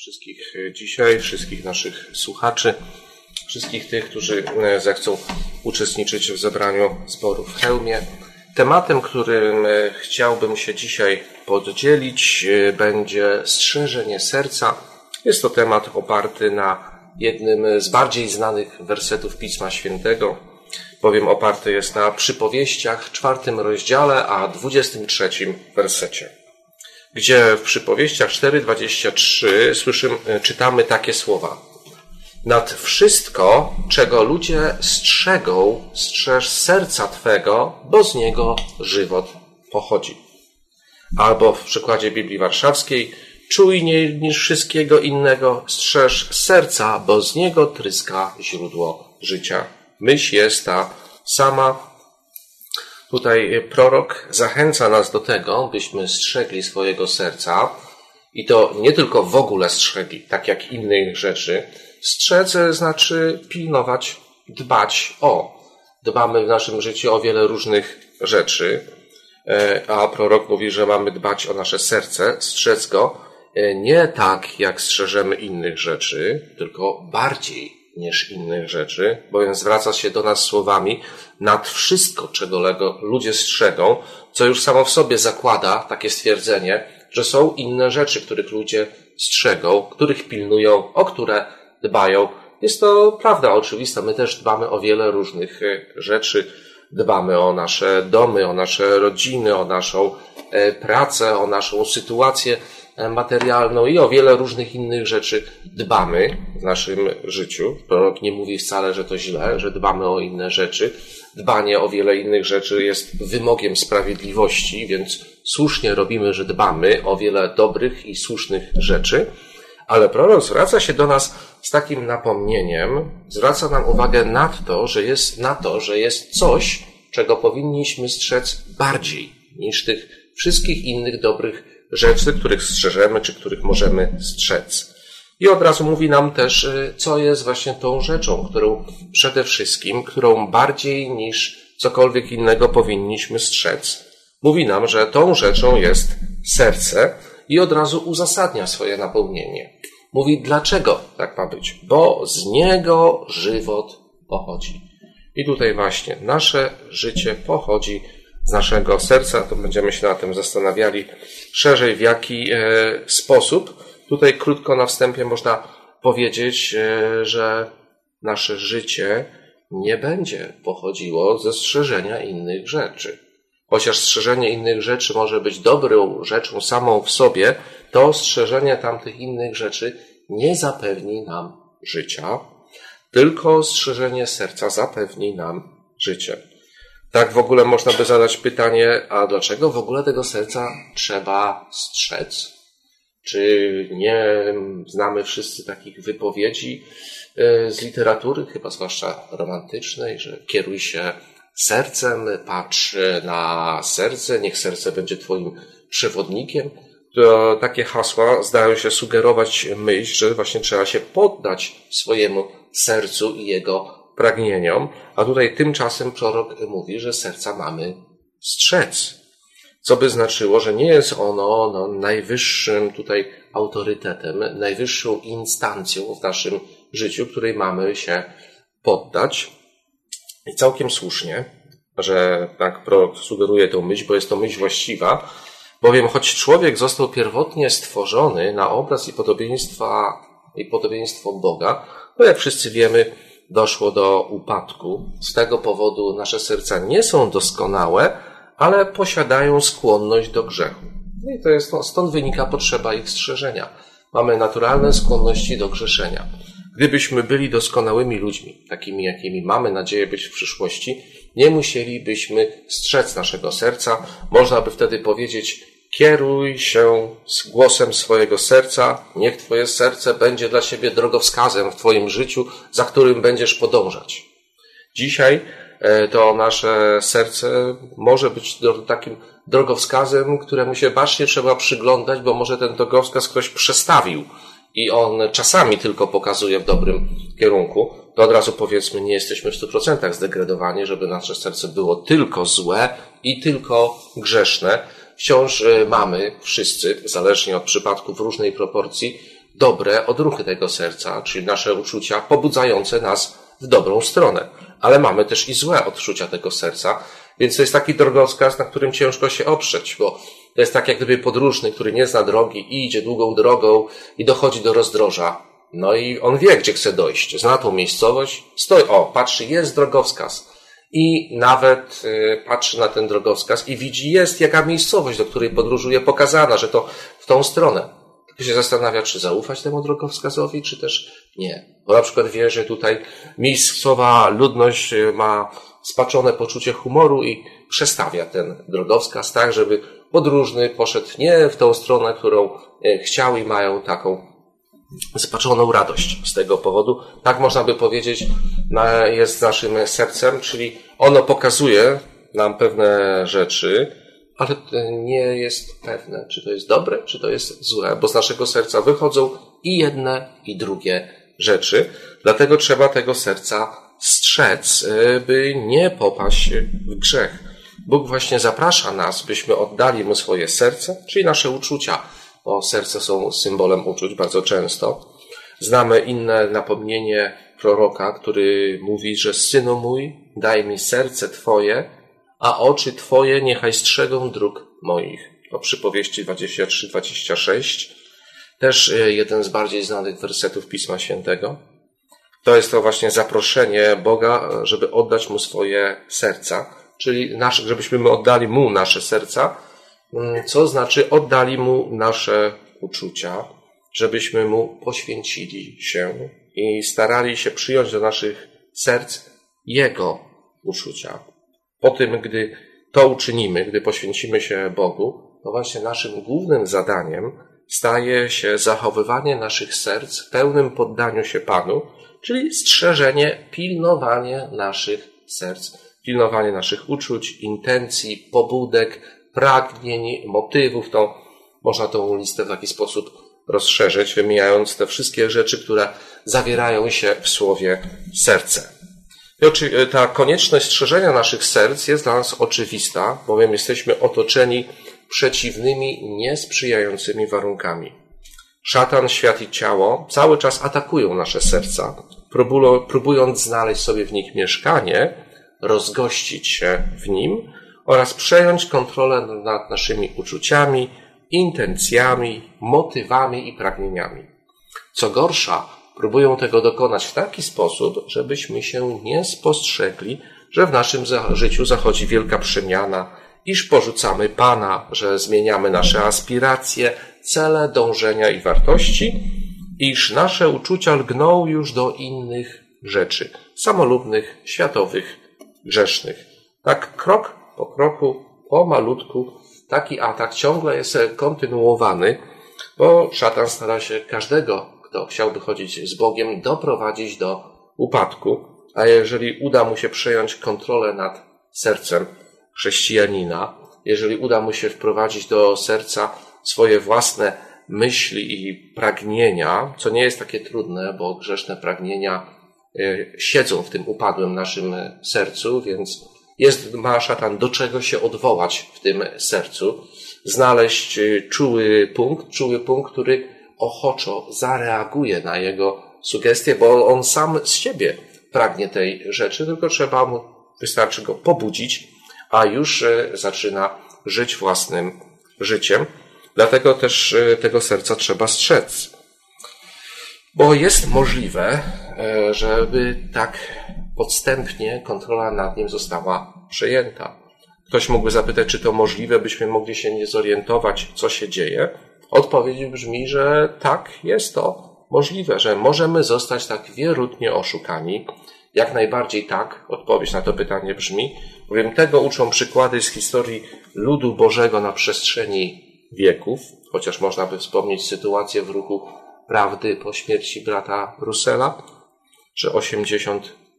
wszystkich dzisiaj, wszystkich naszych słuchaczy, wszystkich tych, którzy zechcą uczestniczyć w zebraniu zboru w Chełmie. Tematem, którym chciałbym się dzisiaj podzielić, będzie strzeżenie serca. Jest to temat oparty na jednym z bardziej znanych wersetów Pisma Świętego, bowiem oparty jest na przypowieściach, 4 rozdziale, a 23 wersecie, gdzie w przypowieściach 4:23 czytamy takie słowa. Nad wszystko, czego ludzie strzegą, strzeż serca Twego, bo z niego żywot pochodzi. Albo w przykładzie Biblii Warszawskiej, czujniej niż wszystkiego innego, strzeż serca, bo z niego tryska źródło życia. Myśl jest ta sama. Tutaj prorok zachęca nas do tego, byśmy strzegli swojego serca i to nie tylko w ogóle strzegli, tak jak innych rzeczy. Strzec znaczy pilnować, dbać o. Dbamy w naszym życiu o wiele różnych rzeczy, a prorok mówi, że mamy dbać o nasze serce, strzec go nie tak, jak strzeżemy innych rzeczy, tylko bardziej niż innych rzeczy, bowiem zwraca się do nas słowami nad wszystko, czego ludzie strzegą, co już samo w sobie zakłada takie stwierdzenie, że są inne rzeczy, których ludzie strzegą, których pilnują, o które dbają. Jest to prawda oczywista. My też dbamy o wiele różnych rzeczy. Dbamy o nasze domy, o nasze rodziny, o naszą pracę, o naszą sytuację materialną i o wiele różnych innych rzeczy dbamy w naszym życiu. Prorok nie mówi wcale, że to źle, że dbamy o inne rzeczy. Dbanie o wiele innych rzeczy jest wymogiem sprawiedliwości, więc słusznie robimy, że dbamy o wiele dobrych i słusznych rzeczy. Ale prorok zwraca się do nas z takim napomnieniem, zwraca nam uwagę na to, że jest coś, czego powinniśmy strzec bardziej niż tych wszystkich innych dobrych rzeczy, których strzeżemy, czy których możemy strzec. I od razu mówi nam też, co jest właśnie tą rzeczą, którą bardziej niż cokolwiek innego powinniśmy strzec. Mówi nam, że tą rzeczą jest serce i od razu uzasadnia swoje napomnienie. Mówi, dlaczego tak ma być? Bo z niego żywot pochodzi. I tutaj właśnie nasze życie pochodzi z naszego serca. To będziemy się na tym zastanawiali szerzej, w jaki sposób. Tutaj krótko na wstępie można powiedzieć, że nasze życie nie będzie pochodziło ze strzeżenia innych rzeczy. Chociaż strzeżenie innych rzeczy może być dobrą rzeczą samą w sobie, to strzeżenie tamtych innych rzeczy nie zapewni nam życia, tylko strzeżenie serca zapewni nam życie. Tak w ogóle można by zadać pytanie, a dlaczego w ogóle tego serca trzeba strzec? Czy nie znamy wszyscy takich wypowiedzi z literatury, chyba zwłaszcza romantycznej, że kieruj się sercem, patrz na serce, niech serce będzie twoim przewodnikiem. To takie hasła zdają się sugerować myśl, że właśnie trzeba się poddać swojemu sercu i jego pragnieniom, a tutaj tymczasem prorok mówi, że serca mamy strzec. Co by znaczyło, że nie jest ono najwyższym tutaj autorytetem, najwyższą instancją w naszym życiu, której mamy się poddać. I całkiem słusznie, że tak prorok sugeruje tę myśl, bo jest to myśl właściwa, bowiem choć człowiek został pierwotnie stworzony na obraz i podobieństwo Boga, to jak wszyscy wiemy, doszło do upadku. Z tego powodu nasze serca nie są doskonałe, ale posiadają skłonność do grzechu. No i stąd wynika potrzeba ich strzeżenia. Mamy naturalne skłonności do grzeszenia. Gdybyśmy byli doskonałymi ludźmi, takimi jakimi mamy nadzieję być w przyszłości, nie musielibyśmy strzec naszego serca. Można by wtedy powiedzieć, kieruj się z głosem swojego serca, niech twoje serce będzie dla ciebie drogowskazem w twoim życiu, za którym będziesz podążać. Dzisiaj to nasze serce może być takim drogowskazem, któremu się bacznie trzeba przyglądać, bo może ten drogowskaz ktoś przestawił i on czasami tylko pokazuje w dobrym kierunku. To od razu powiedzmy, nie jesteśmy w 100% zdegradowani, żeby nasze serce było tylko złe i tylko grzeszne. Wciąż mamy wszyscy, zależnie od przypadków, w różnej proporcji dobre odruchy tego serca, czyli nasze uczucia pobudzające nas w dobrą stronę. Ale mamy też i złe odczucia tego serca, więc to jest taki drogowskaz, na którym ciężko się oprzeć, bo to jest tak jak gdyby podróżny, który nie zna drogi i idzie długą drogą i dochodzi do rozdroża. No i on wie, gdzie chce dojść. Zna tą miejscowość, stoi, patrzy, jest drogowskaz. I nawet patrzy na ten drogowskaz i widzi, jest jaka miejscowość, do której podróżuje, pokazana, że to w tą stronę. Tylko się zastanawia, czy zaufać temu drogowskazowi, czy też nie. Bo na przykład wie, że tutaj miejscowa ludność ma spaczone poczucie humoru i przestawia ten drogowskaz tak, żeby podróżny poszedł nie w tą stronę, którą chciał i mają taką spaczoną radość z tego powodu. Tak można by powiedzieć, jest z naszym sercem, czyli ono pokazuje nam pewne rzeczy, ale nie jest pewne, czy to jest dobre, czy to jest złe, bo z naszego serca wychodzą i jedne, i drugie rzeczy. Dlatego trzeba tego serca strzec, by nie popaść w grzech. Bóg właśnie zaprasza nas, byśmy oddali Mu swoje serce, czyli nasze uczucia, bo serce są symbolem uczuć bardzo często. Znamy inne napomnienie proroka, który mówi, że Synu mój, daj mi serce Twoje, a oczy Twoje niechaj strzegą dróg moich. O przypowieści 23-26. Też jeden z bardziej znanych wersetów Pisma Świętego. To jest to właśnie zaproszenie Boga, żeby oddać Mu swoje serca, czyli żebyśmy my oddali Mu nasze serca, co znaczy oddali Mu nasze uczucia, żebyśmy Mu poświęcili się i starali się przyjąć do naszych serc Jego uczucia. Po tym, gdy to uczynimy, gdy poświęcimy się Bogu, to właśnie naszym głównym zadaniem staje się zachowywanie naszych serc w pełnym poddaniu się Panu, czyli strzeżenie, pilnowanie naszych serc, pilnowanie naszych uczuć, intencji, pobudek, pragnień, motywów. Można tą listę w taki sposób rozszerzyć, wymieniając te wszystkie rzeczy, które zawierają się w słowie serce. I ta konieczność strzeżenia naszych serc jest dla nas oczywista, bowiem jesteśmy otoczeni przeciwnymi, niesprzyjającymi warunkami. Szatan, świat i ciało cały czas atakują nasze serca, próbując znaleźć sobie w nich mieszkanie, rozgościć się w nim oraz przejąć kontrolę nad naszymi uczuciami, intencjami, motywami i pragnieniami. Co gorsza, próbują tego dokonać w taki sposób, żebyśmy się nie spostrzegli, że w naszym życiu zachodzi wielka przemiana, iż porzucamy Pana, że zmieniamy nasze aspiracje, cele, dążenia i wartości, iż nasze uczucia lgną już do innych rzeczy, samolubnych, światowych, grzesznych. Tak krok po kroku, pomalutku, taki atak ciągle jest kontynuowany, bo szatan stara się każdego, kto chciałby chodzić z Bogiem, doprowadzić do upadku, a jeżeli uda mu się przejąć kontrolę nad sercem chrześcijanina, jeżeli uda mu się wprowadzić do serca swoje własne myśli i pragnienia, co nie jest takie trudne, bo grzeszne pragnienia siedzą w tym upadłym naszym sercu, więc ma szatan do czego się odwołać w tym sercu, znaleźć czuły punkt, który ochoczo zareaguje na jego sugestie, bo on sam z siebie pragnie tej rzeczy, tylko wystarczy go pobudzić, a już zaczyna żyć własnym życiem. Dlatego też tego serca trzeba strzec. Bo jest możliwe, żeby tak podstępnie kontrola nad nim została przejęta. Ktoś mógłby zapytać, czy to możliwe, byśmy mogli się nie zorientować, co się dzieje. Odpowiedź brzmi, że tak, jest to możliwe, że możemy zostać tak wierutnie oszukani. Jak najbardziej tak, odpowiedź na to pytanie brzmi, bowiem tego uczą przykłady z historii ludu Bożego na przestrzeni wieków, chociaż można by wspomnieć sytuację w ruchu prawdy po śmierci brata Russella, że 80%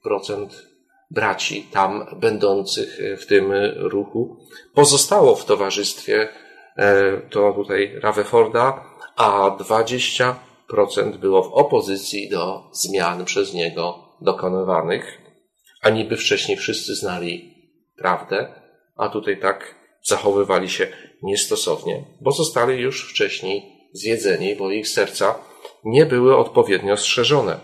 braci tam będących w tym ruchu pozostało w towarzystwie to tutaj Rutherforda, a 20% było w opozycji do zmian przez niego dokonywanych, a niby wcześniej wszyscy znali prawdę, a tutaj tak zachowywali się niestosownie, bo zostali już wcześniej zjedzeni, bo ich serca nie były odpowiednio strzeżone.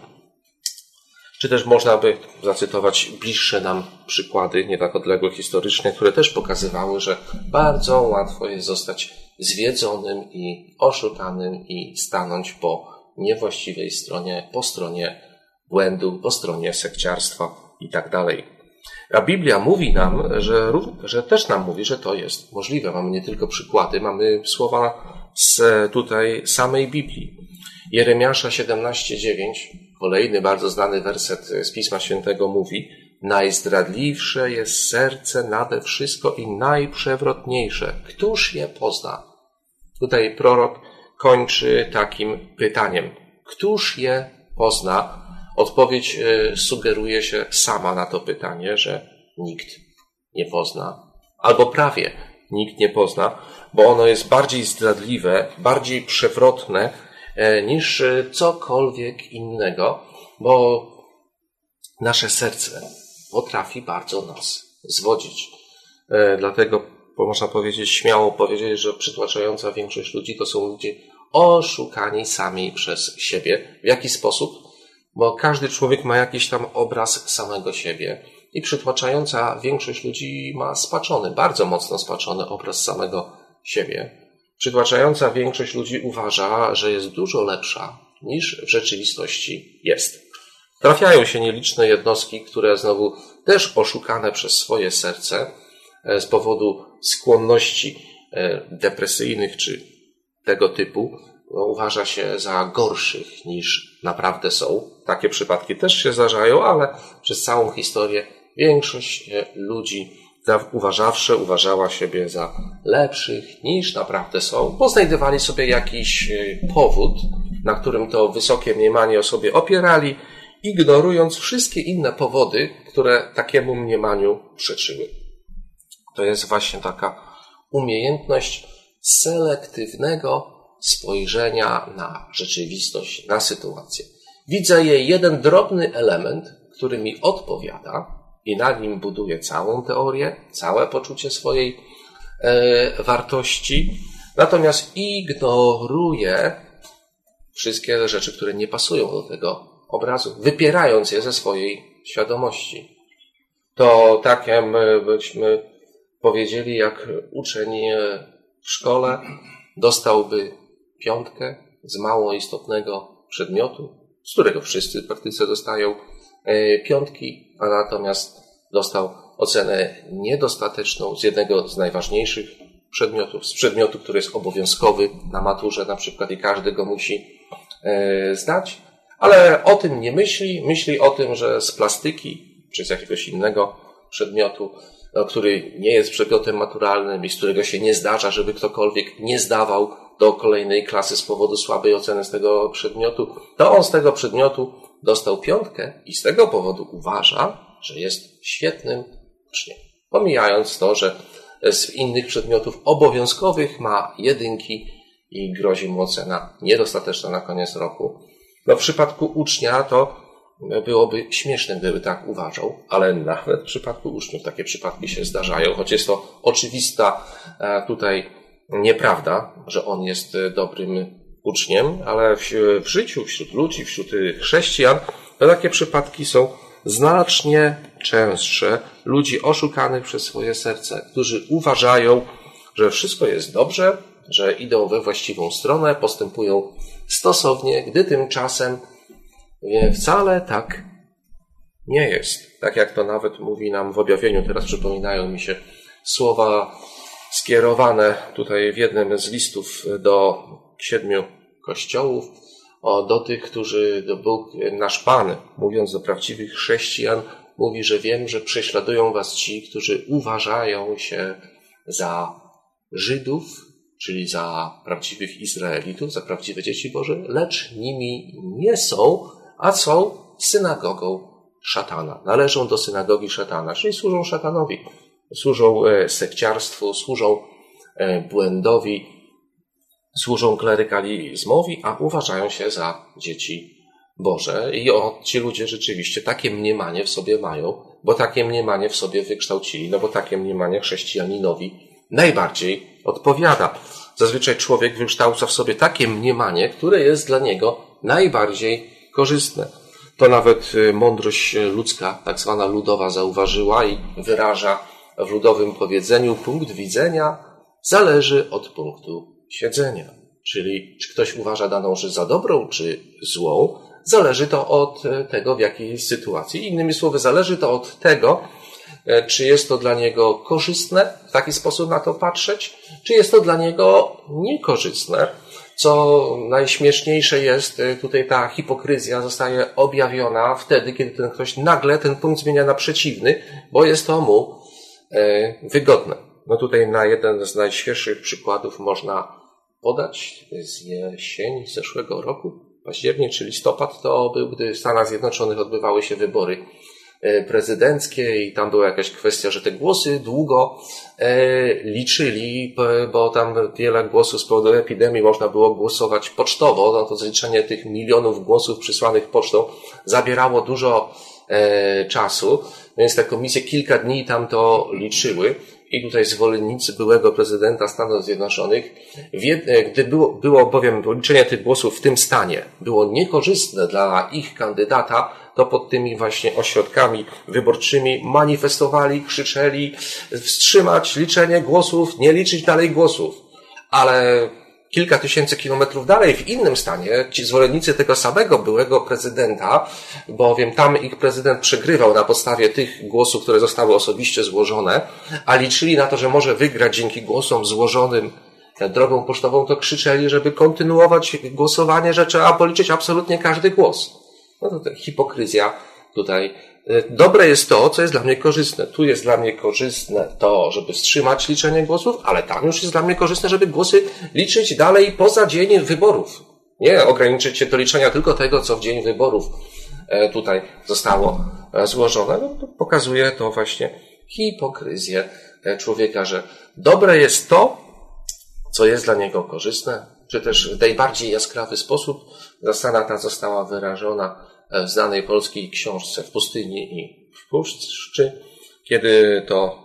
Czy też można by zacytować bliższe nam przykłady, nie tak odległe historycznie, które też pokazywały, że bardzo łatwo jest zostać zwiedzonym i oszukanym i stanąć po niewłaściwej stronie, po stronie błędu, po stronie sekciarstwa i tak dalej. A Biblia mówi nam, że też nam mówi, że to jest możliwe. Mamy nie tylko przykłady, mamy słowa z tutaj samej Biblii. Jeremiasza 17:9, kolejny bardzo znany werset z Pisma Świętego mówi: najzdradliwsze jest serce nade wszystko i najprzewrotniejsze. Któż je pozna? Tutaj prorok kończy takim pytaniem. Któż je pozna? Odpowiedź sugeruje się sama na to pytanie, że nikt nie pozna. Albo prawie nikt nie pozna, bo ono jest bardziej zdradliwe, bardziej przewrotne niż cokolwiek innego, bo nasze serce potrafi bardzo nas zwodzić. Dlatego można powiedzieć, śmiało powiedzieć, że przytłaczająca większość ludzi to są ludzie oszukani sami przez siebie. W jaki sposób? Bo każdy człowiek ma jakiś tam obraz samego siebie i przytłaczająca większość ludzi ma spaczony, bardzo mocno spaczony obraz samego siebie. Przytłaczająca większość ludzi uważa, że jest dużo lepsza niż w rzeczywistości jest. Trafiają się nieliczne jednostki, które znowu też oszukane przez swoje serce z powodu skłonności depresyjnych czy tego typu uważa się za gorszych niż naprawdę są. Takie przypadki też się zdarzają, ale przez całą historię większość ludzi uważała siebie za lepszych niż naprawdę są, bo znajdowali sobie jakiś powód, na którym to wysokie mniemanie o sobie opierali, ignorując wszystkie inne powody, które takiemu mniemaniu przeczyły. To jest właśnie taka umiejętność selektywnego spojrzenia na rzeczywistość, na sytuację. Widzę jej jeden drobny element, który mi odpowiada i na nim buduję całą teorię, całe poczucie swojej wartości, natomiast ignoruję wszystkie rzeczy, które nie pasują do tego obrazu, wypierając je ze swojej świadomości. To tak jakbyśmy powiedzieli, jak uczeń w szkole dostałby 5 z mało istotnego przedmiotu, z którego wszyscy w praktyce dostają 5, a natomiast dostał ocenę niedostateczną z jednego z najważniejszych przedmiotów, z przedmiotu, który jest obowiązkowy na maturze na przykład i każdy go musi zdać, ale o tym nie myśli. Myśli o tym, że z plastyki czy z jakiegoś innego przedmiotu, który nie jest przedmiotem maturalnym i z którego się nie zdarza, żeby ktokolwiek nie zdawał do kolejnej klasy z powodu słabej oceny z tego przedmiotu, to on z tego przedmiotu dostał 5 i z tego powodu uważa, że jest świetnym uczniem. Pomijając to, że z innych przedmiotów obowiązkowych ma 1 i grozi mu ocena niedostateczna na koniec roku. No w przypadku ucznia to byłoby śmieszne, gdyby tak uważał, ale nawet w przypadku uczniów takie przypadki się zdarzają, choć jest to oczywista tutaj nieprawda, że on jest dobrym uczniem, ale w życiu, wśród ludzi, wśród chrześcijan, to takie przypadki są znacznie częstsze. Ludzi oszukanych przez swoje serce, którzy uważają, że wszystko jest dobrze, że idą we właściwą stronę, postępują stosownie, gdy tymczasem wcale tak nie jest. Tak jak to nawet mówi nam w objawieniu, teraz przypominają mi się słowa skierowane tutaj w jednym z listów do 7 kościołów, do tych, którzy Bóg, nasz Pan, mówiąc do prawdziwych chrześcijan, mówi, że wiem, że prześladują was ci, którzy uważają się za Żydów, czyli za prawdziwych Izraelitów, za prawdziwe dzieci Boże, lecz nimi nie są, a są synagogą szatana. Należą do synagogi szatana, czyli służą szatanowi. Służą sekciarstwu, służą błędowi, służą klerykalizmowi, a uważają się za dzieci Boże. I ci ludzie rzeczywiście takie mniemanie w sobie mają, bo takie mniemanie w sobie wykształcili, no bo takie mniemanie chrześcijaninowi najbardziej odpowiada. Zazwyczaj człowiek wykształca w sobie takie mniemanie, które jest dla niego najbardziej korzystne. To nawet mądrość ludzka, tak zwana ludowa, zauważyła i wyraża w ludowym powiedzeniu: punkt widzenia zależy od punktu siedzenia. Czyli czy ktoś uważa daną rzecz za dobrą, czy złą, zależy to od tego, w jakiej sytuacji. Innymi słowy, zależy to od tego, czy jest to dla niego korzystne w taki sposób na to patrzeć, czy jest to dla niego niekorzystne. Co najśmieszniejsze jest, tutaj ta hipokryzja zostaje objawiona wtedy, kiedy ten ktoś nagle ten punkt zmienia na przeciwny, bo jest to mu wygodne. No tutaj na jeden z najświeższych przykładów można podać z jesieni zeszłego roku, październik czy listopad to był, gdy w Stanach Zjednoczonych odbywały się wybory prezydenckie i tam była jakaś kwestia, że te głosy długo liczyli, bo tam wiele głosów z powodu epidemii można było głosować pocztowo, no to zliczenie tych milionów głosów przysłanych pocztą zabierało dużo czasu, więc te komisje kilka dni tam to liczyły. I tutaj zwolennicy byłego prezydenta Stanów Zjednoczonych, gdy było bowiem liczenie tych głosów w tym stanie, było niekorzystne dla ich kandydata, to pod tymi właśnie ośrodkami wyborczymi manifestowali, krzyczeli: wstrzymać liczenie głosów, nie liczyć dalej głosów. Ale kilka tysięcy kilometrów dalej, w innym stanie, ci zwolennicy tego samego byłego prezydenta, bowiem tam ich prezydent przegrywał na podstawie tych głosów, które zostały osobiście złożone, a liczyli na to, że może wygrać dzięki głosom złożonym drogą pocztową, to krzyczeli, żeby kontynuować głosowanie, że trzeba policzyć absolutnie każdy głos. No to hipokryzja tutaj. Dobre jest to, co jest dla mnie korzystne. Tu jest dla mnie korzystne to, żeby wstrzymać liczenie głosów, ale tam już jest dla mnie korzystne, żeby głosy liczyć dalej poza dzień wyborów. Nie ograniczyć się do liczenia tylko tego, co w dzień wyborów tutaj zostało złożone. No, to pokazuje to właśnie hipokryzję człowieka, że dobre jest to, co jest dla niego korzystne, czy też w najbardziej jaskrawy sposób zasada ta została wyrażona w znanej polskiej książce W pustyni i w puszczy, kiedy to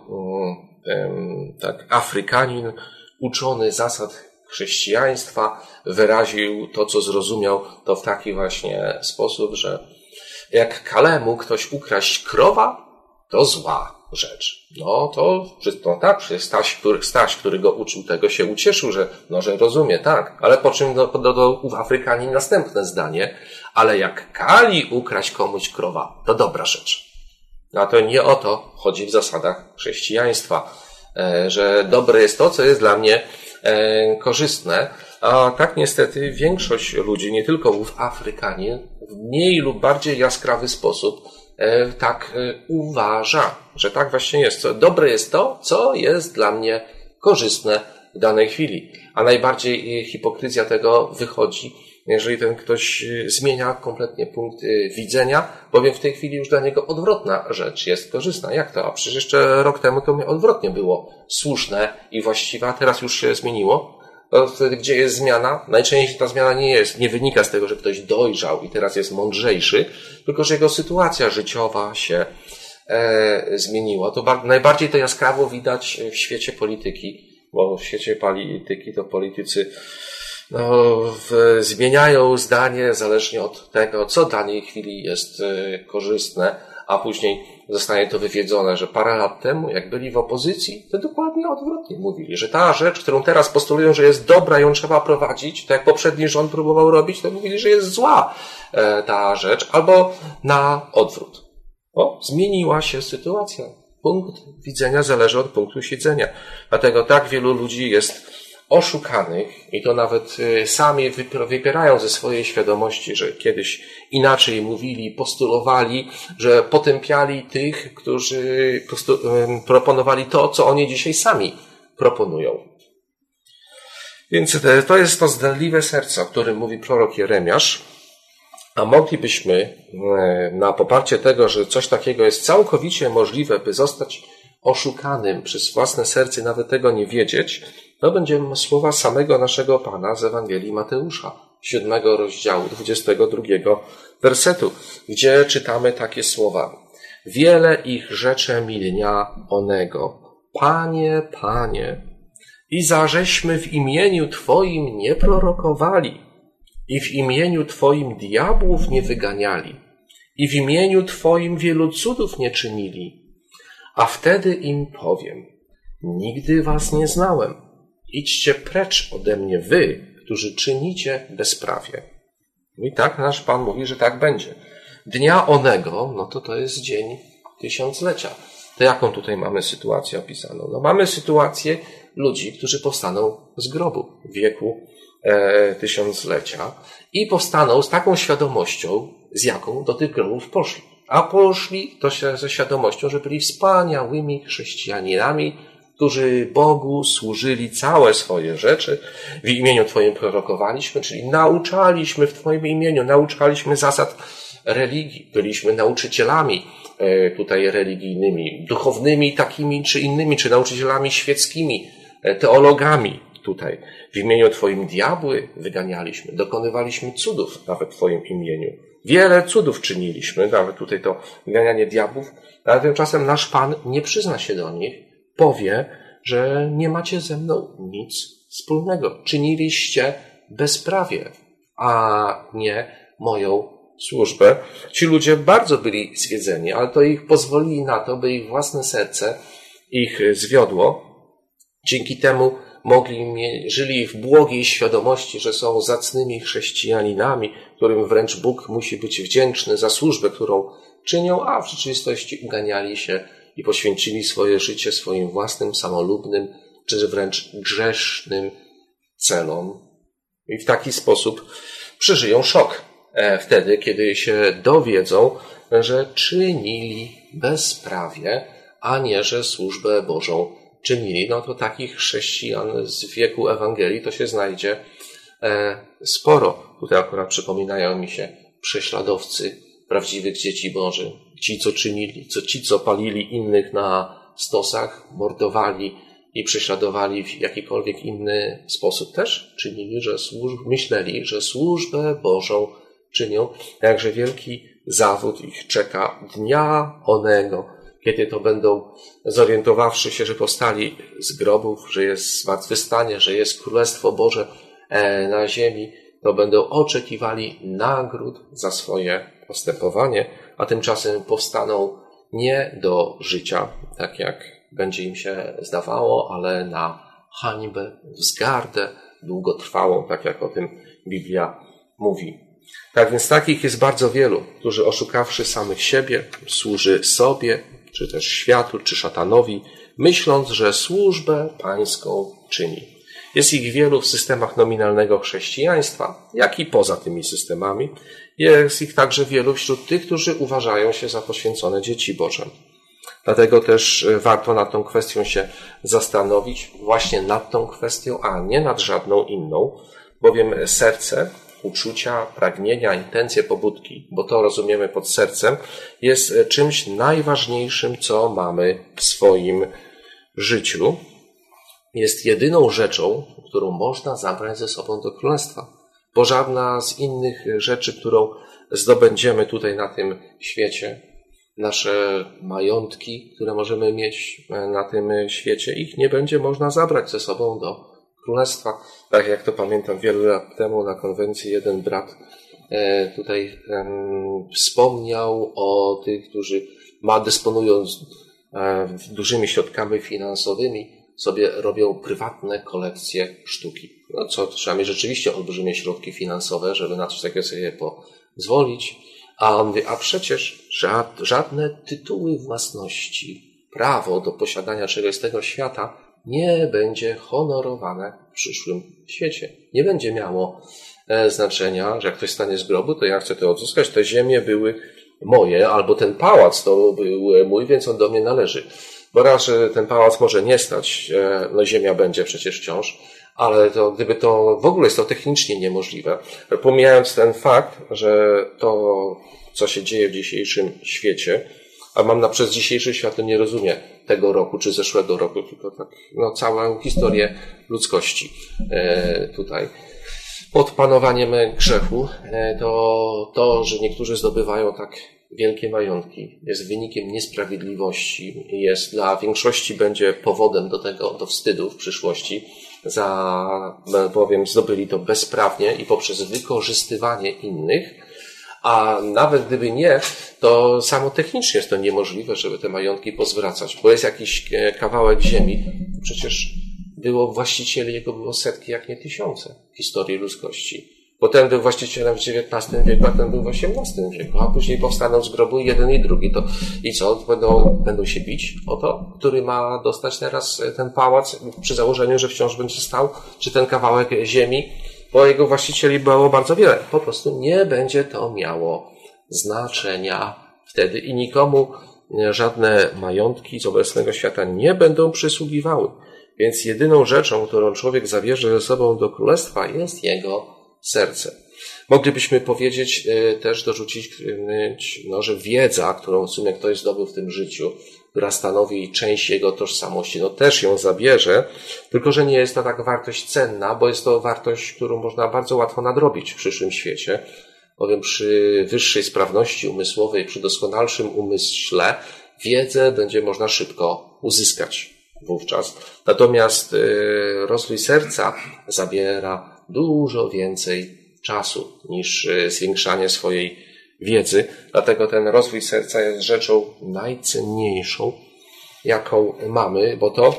tak Afrykanin uczony zasad chrześcijaństwa wyraził to, co zrozumiał, to w taki właśnie sposób, że jak Kalemu ktoś ukraść krowa, to zła rzecz. No tak, Staś, który go uczył tego, się ucieszył, że rozumie, tak, ale po czym dodał Afrykanin następne zdanie: ale jak kali ukraść komuś krowa, to dobra rzecz. No to nie o to chodzi w zasadach chrześcijaństwa, że dobre jest to, co jest dla mnie korzystne, a tak niestety większość ludzi, nie tylko Afrykanin, w mniej lub bardziej jaskrawy sposób tak uważa, że tak właśnie jest. Dobre jest to, co jest dla mnie korzystne w danej chwili. A najbardziej hipokryzja tego wychodzi, jeżeli ten ktoś zmienia kompletnie punkt widzenia, bowiem w tej chwili już dla niego odwrotna rzecz jest korzystna. Jak to? A przecież jeszcze rok temu to odwrotnie było słuszne i właściwe, a teraz już się zmieniło. Wtedy, gdzie jest zmiana, najczęściej ta zmiana nie wynika z tego, że ktoś dojrzał i teraz jest mądrzejszy, tylko że jego sytuacja życiowa się zmieniła. To najbardziej to jaskrawo widać w świecie polityki, bo w świecie polityki to politycy zmieniają zdanie zależnie od tego, co w danej chwili jest korzystne, a później zostanie to wywiedzone, że parę lat temu, jak byli w opozycji, to dokładnie odwrotnie mówili, że ta rzecz, którą teraz postulują, że jest dobra, ją trzeba prowadzić, tak jak poprzedni rząd próbował robić, to mówili, że jest zła ta rzecz, albo na odwrót. Zmieniła się sytuacja. Punkt widzenia zależy od punktu siedzenia. Dlatego tak wielu ludzi jest oszukanych i to nawet sami wypierają ze swojej świadomości, że kiedyś inaczej mówili, postulowali, że potępiali tych, którzy proponowali to, co oni dzisiaj sami proponują. Więc to jest to zdradliwe serce, o którym mówi prorok Jeremiasz, a moglibyśmy na poparcie tego, że coś takiego jest całkowicie możliwe, by zostać oszukanym przez własne serce, nawet tego nie wiedzieć, to będziemy słowa samego naszego Pana z Ewangelii Mateusza, 7 rozdziału, 22 wersetu, gdzie czytamy takie słowa: wiele ich rzecze mi dnia onego, Panie, Panie, i zażeśmy w imieniu Twoim nie prorokowali, i w imieniu Twoim diabłów nie wyganiali, i w imieniu Twoim wielu cudów nie czynili. A wtedy im powiem, nigdy was nie znałem. Idźcie precz ode mnie wy, którzy czynicie bezprawie. I tak nasz Pan mówi, że tak będzie. Dnia onego, no to jest dzień tysiąclecia. To jaką tutaj mamy sytuację opisaną? No mamy sytuację ludzi, którzy powstaną z grobu w wieku tysiąclecia i powstaną z taką świadomością, z jaką do tych grobów poszli. A poszli to się ze świadomością, że byli wspaniałymi chrześcijaninami, którzy Bogu służyli całe swoje rzeczy. W imieniu Twoim prorokowaliśmy, czyli nauczaliśmy w Twoim imieniu, nauczaliśmy zasad religii. Byliśmy nauczycielami tutaj religijnymi, duchownymi takimi czy innymi, czy nauczycielami świeckimi, teologami tutaj. W imieniu Twoim diabły wyganialiśmy, dokonywaliśmy cudów nawet w Twoim imieniu. Wiele cudów czyniliśmy, nawet tutaj to wyganianie diabłów, ale tymczasem nasz Pan nie przyzna się do nich, powie, że nie macie ze mną nic wspólnego. Czyniliście bezprawie, a nie moją służbę. Ci ludzie bardzo byli zwiedzeni, ale to ich pozwolili na to, by ich własne serce ich zwiodło. Dzięki temu żyli w błogiej świadomości, że są zacnymi chrześcijaninami, którym wręcz Bóg musi być wdzięczny za służbę, którą czynią, a w rzeczywistości uganiali się i poświęcili swoje życie swoim własnym, samolubnym, czy wręcz grzesznym celom. I w taki sposób przeżyją szok wtedy, kiedy się dowiedzą, że czynili bezprawie, a nie, że służbę Bożą czynili. No to takich chrześcijan z wieku Ewangelii to się znajdzie sporo. Tutaj akurat przypominają mi się prześladowcy prawdziwych dzieci Bożych. Ci, co czynili, ci, co palili innych na stosach, mordowali i prześladowali w jakikolwiek inny sposób też czynili, myśleli, że służbę Bożą czynią. Jakże wielki zawód ich czeka dnia onego, kiedy to będą, zorientowawszy się, że powstali z grobów, że jest zmartwychwstanie, że jest Królestwo Boże na ziemi, to będą oczekiwali nagród za swoje postępowanie, a tymczasem powstaną nie do życia, tak jak będzie im się zdawało, ale na hańbę, wzgardę długotrwałą, tak jak o tym Biblia mówi. Tak więc takich jest bardzo wielu, którzy oszukawszy samych siebie, służy sobie, czy też światu, czy szatanowi, myśląc, że służbę pańską czyni. Jest ich wielu w systemach nominalnego chrześcijaństwa, jak i poza tymi systemami. Jest ich także wielu wśród tych, którzy uważają się za poświęcone dzieci Boże. Dlatego też warto nad tą kwestią się zastanowić, właśnie nad tą kwestią, a nie nad żadną inną, bowiem serce, uczucia, pragnienia, intencje, pobudki, bo to rozumiemy pod sercem, jest czymś najważniejszym, co mamy w swoim życiu. Jest jedyną rzeczą, którą można zabrać ze sobą do Królestwa, bo żadna z innych rzeczy, którą zdobędziemy tutaj na tym świecie, nasze majątki, które możemy mieć na tym świecie, ich nie będzie można zabrać ze sobą do Królestwa. Tak jak to pamiętam wiele lat temu na konwencji jeden brat tutaj wspomniał o tych, którzy dysponując dużymi środkami finansowymi, sobie robią prywatne kolekcje sztuki. No co, trzeba mieć rzeczywiście olbrzymie środki finansowe, żeby na coś takiego sobie pozwolić. A on mówi, a przecież żadne tytuły własności, prawo do posiadania czegoś z tego świata nie będzie honorowane w przyszłym świecie. Nie będzie miało znaczenia, że jak ktoś stanie z grobu, to ja chcę to odzyskać, te ziemie były moje, albo ten pałac to był mój, więc on do mnie należy. Bo raz, że ten pałac może nie stać, no ziemia będzie przecież wciąż, ale to, gdyby to w ogóle jest to technicznie niemożliwe. Pomijając ten fakt, że to, co się dzieje w dzisiejszym świecie, a przez dzisiejszy świat to nie rozumie tego roku czy zeszłego roku, tylko tak, no, całą historię ludzkości tutaj. Pod panowaniem grzechu to, że niektórzy zdobywają tak wielkie majątki, jest wynikiem niesprawiedliwości, jest dla większości będzie powodem do wstydu w przyszłości, bowiem zdobyli to bezprawnie i poprzez wykorzystywanie innych, a nawet gdyby nie, to samo technicznie jest to niemożliwe, żeby te majątki pozwracać, bo jest jakiś kawałek ziemi, przecież właścicieli było setki, jak nie tysiące w historii ludzkości. Bo ten był właścicielem w XIX wieku, a ten był w XVIII wieku, a później powstaną z grobu jeden i drugi. I co? Będą się bić o to, który ma dostać teraz ten pałac, przy założeniu, że wciąż będzie stał, czy ten kawałek ziemi, bo jego właścicieli było bardzo wiele. Po prostu nie będzie to miało znaczenia wtedy i nikomu żadne majątki z obecnego świata nie będą przysługiwały. Więc jedyną rzeczą, którą człowiek zabierze ze sobą do królestwa, jest jego serce. Moglibyśmy powiedzieć, też dorzucić, że wiedza, którą w sumie ktoś zdobył w tym życiu, która stanowi część jego tożsamości, też ją zabierze, tylko że nie jest to tak wartość cenna, bo jest to wartość, którą można bardzo łatwo nadrobić w przyszłym świecie, bowiem przy wyższej sprawności umysłowej, przy doskonalszym umyśle, wiedzę będzie można szybko uzyskać wówczas. Natomiast rozwój serca zabiera dużo więcej czasu niż zwiększanie swojej wiedzy. Dlatego ten rozwój serca jest rzeczą najcenniejszą, jaką mamy, bo to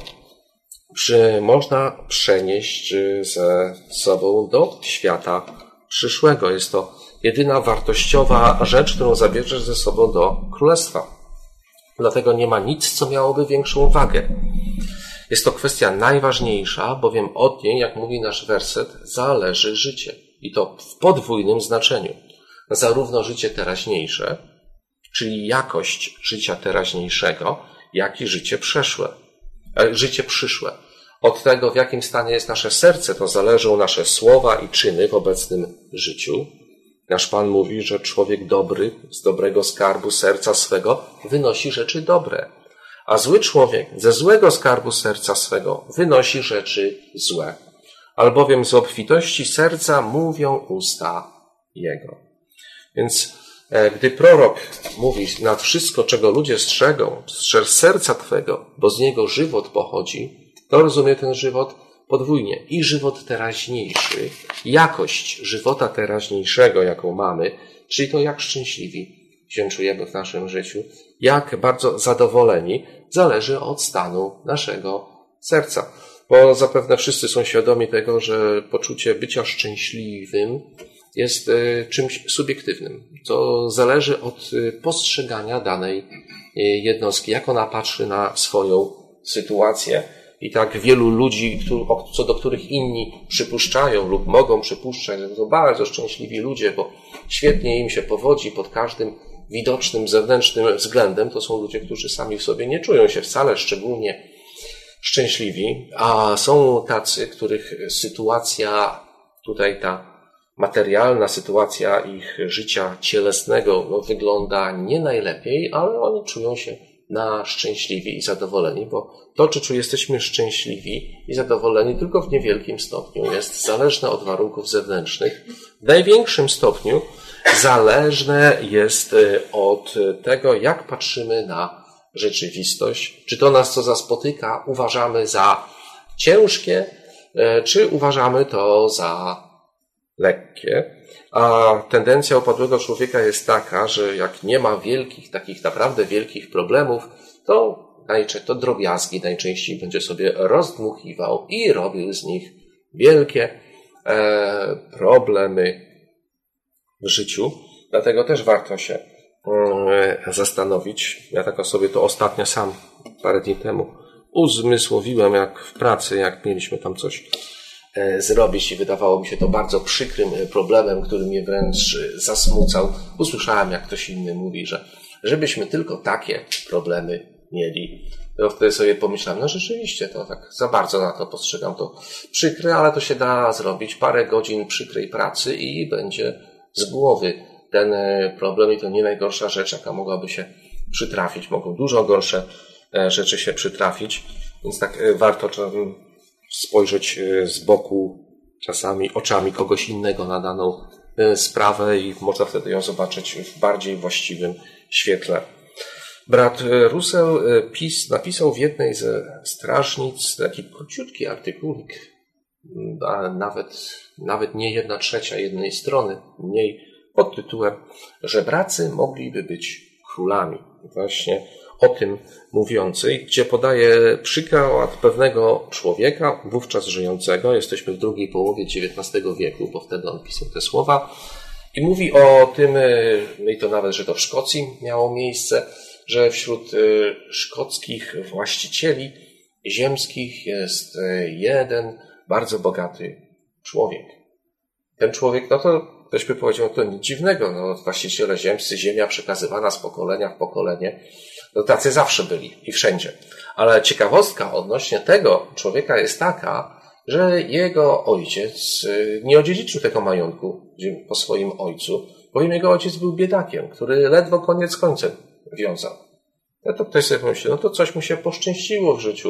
można przenieść ze sobą do świata przyszłego. Jest to jedyna wartościowa rzecz, którą zabierzesz ze sobą do królestwa. Dlatego nie ma nic, co miałoby większą wagę. Jest to kwestia najważniejsza, bowiem od niej, jak mówi nasz werset, zależy życie. I to w podwójnym znaczeniu. Zarówno życie teraźniejsze, czyli jakość życia teraźniejszego, jak i życie przyszłe. Od tego, w jakim stanie jest nasze serce, to zależą nasze słowa i czyny w obecnym życiu. Nasz Pan mówi, że człowiek dobry z dobrego skarbu serca swego wynosi rzeczy dobre, a zły człowiek ze złego skarbu serca swego wynosi rzeczy złe. Albowiem z obfitości serca mówią usta jego. Więc gdy prorok mówi nad wszystko, czego ludzie strzegą, strzeż serca twego, bo z niego żywot pochodzi, to rozumie ten żywot podwójnie. I żywot teraźniejszy, jakość żywota teraźniejszego, jaką mamy, czyli to jak szczęśliwi się czujemy w naszym życiu, jak bardzo zadowoleni, zależy od stanu naszego serca. Bo zapewne wszyscy są świadomi tego, że poczucie bycia szczęśliwym jest czymś subiektywnym. To zależy od postrzegania danej jednostki, jak ona patrzy na swoją sytuację. I tak wielu ludzi, co do których inni przypuszczają lub mogą przypuszczać, że to bardzo szczęśliwi ludzie, bo świetnie im się powodzi pod każdym widocznym, zewnętrznym względem, to są ludzie, którzy sami w sobie nie czują się wcale szczególnie szczęśliwi, a są tacy, których sytuacja, tutaj ta materialna sytuacja ich życia cielesnego wygląda nie najlepiej, ale oni czują się na szczęśliwi i zadowoleni, bo to, czy jesteśmy szczęśliwi i zadowoleni tylko w niewielkim stopniu jest zależne od warunków zewnętrznych. W największym stopniu zależne jest od tego, jak patrzymy na rzeczywistość. Czy to nas, co spotyka, uważamy za ciężkie, czy uważamy to za lekkie. A tendencja upadłego człowieka jest taka, że jak nie ma takich naprawdę wielkich problemów, to drobiazgi najczęściej będzie sobie rozdmuchiwał i robił z nich wielkie problemy w życiu. Dlatego też warto się zastanowić. Ja tak sobie to ostatnio sam parę dni temu uzmysłowiłem, jak w pracy, jak mieliśmy tam coś zrobić i wydawało mi się to bardzo przykrym problemem, który mnie wręcz zasmucał. Usłyszałem, jak ktoś inny mówi, że żebyśmy tylko takie problemy mieli. To wtedy sobie pomyślałem, rzeczywiście, to tak za bardzo na to postrzegam to przykre, ale to się da zrobić. Parę godzin przykrej pracy i będzie z głowy ten problem i to nie najgorsza rzecz, jaka mogłaby się przytrafić. Mogą dużo gorsze rzeczy się przytrafić, więc tak warto spojrzeć z boku, czasami oczami kogoś innego na daną sprawę i można wtedy ją zobaczyć w bardziej właściwym świetle. Brat Russell Peace napisał w jednej ze strażnic taki króciutki artykułik, a nawet nie 1/3 jednej strony, mniej, pod tytułem Żebracy mogliby być królami. Właśnie o tym mówiący, gdzie podaje przykład pewnego człowieka, wówczas żyjącego, jesteśmy w drugiej połowie XIX wieku, bo wtedy on pisał te słowa, i mówi o tym, i to nawet, że to w Szkocji miało miejsce, że wśród szkockich właścicieli ziemskich jest jeden bardzo bogaty człowiek. Ten człowiek, no to ktoś by powiedział, to nic dziwnego, no właściciele ziemscy, ziemia przekazywana z pokolenia w pokolenie, no tacy zawsze byli i wszędzie. Ale ciekawostka odnośnie tego człowieka jest taka, że jego ojciec nie odziedziczył tego majątku po swoim ojcu, bowiem jego ojciec był biedakiem, który ledwo koniec końcem wiązał. No to ktoś sobie pomyśli, no to coś mu się poszczęściło w życiu.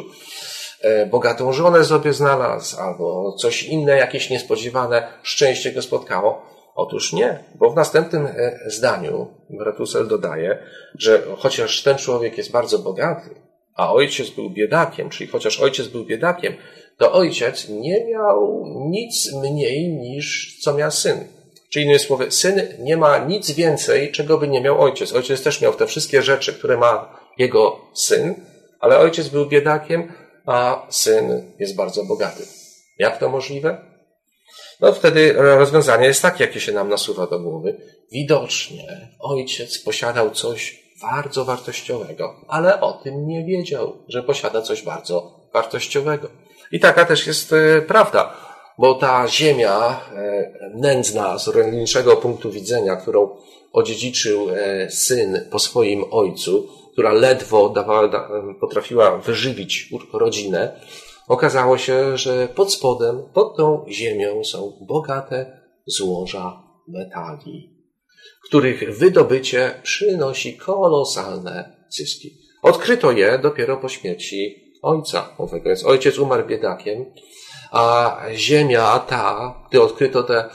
Bogatą żonę sobie znalazł, albo coś inne, jakieś niespodziewane szczęście go spotkało. Otóż nie, bo w następnym zdaniu brat Russell dodaje, że chociaż ten człowiek jest bardzo bogaty, a ojciec był biedakiem, czyli chociaż ojciec był biedakiem, to ojciec nie miał nic mniej niż co miał syn. Czyli innymi słowy, syn nie ma nic więcej, czego by nie miał ojciec. Ojciec też miał te wszystkie rzeczy, które ma jego syn, ale ojciec był biedakiem, a syn jest bardzo bogaty. Jak to możliwe? No wtedy rozwiązanie jest takie, jakie się nam nasuwa do głowy. Widocznie ojciec posiadał coś bardzo wartościowego, ale o tym nie wiedział, że posiada coś bardzo wartościowego. I taka też jest prawda, bo ta ziemia nędzna z rolniczego punktu widzenia, którą odziedziczył syn po swoim ojcu, która ledwo potrafiła wyżywić rodzinę, okazało się, że pod spodem, pod tą ziemią są bogate złoża metali, których wydobycie przynosi kolosalne zyski. Odkryto je dopiero po śmierci ojca owego, więc ojciec umarł biedakiem, a ziemia ta, gdy odkryto te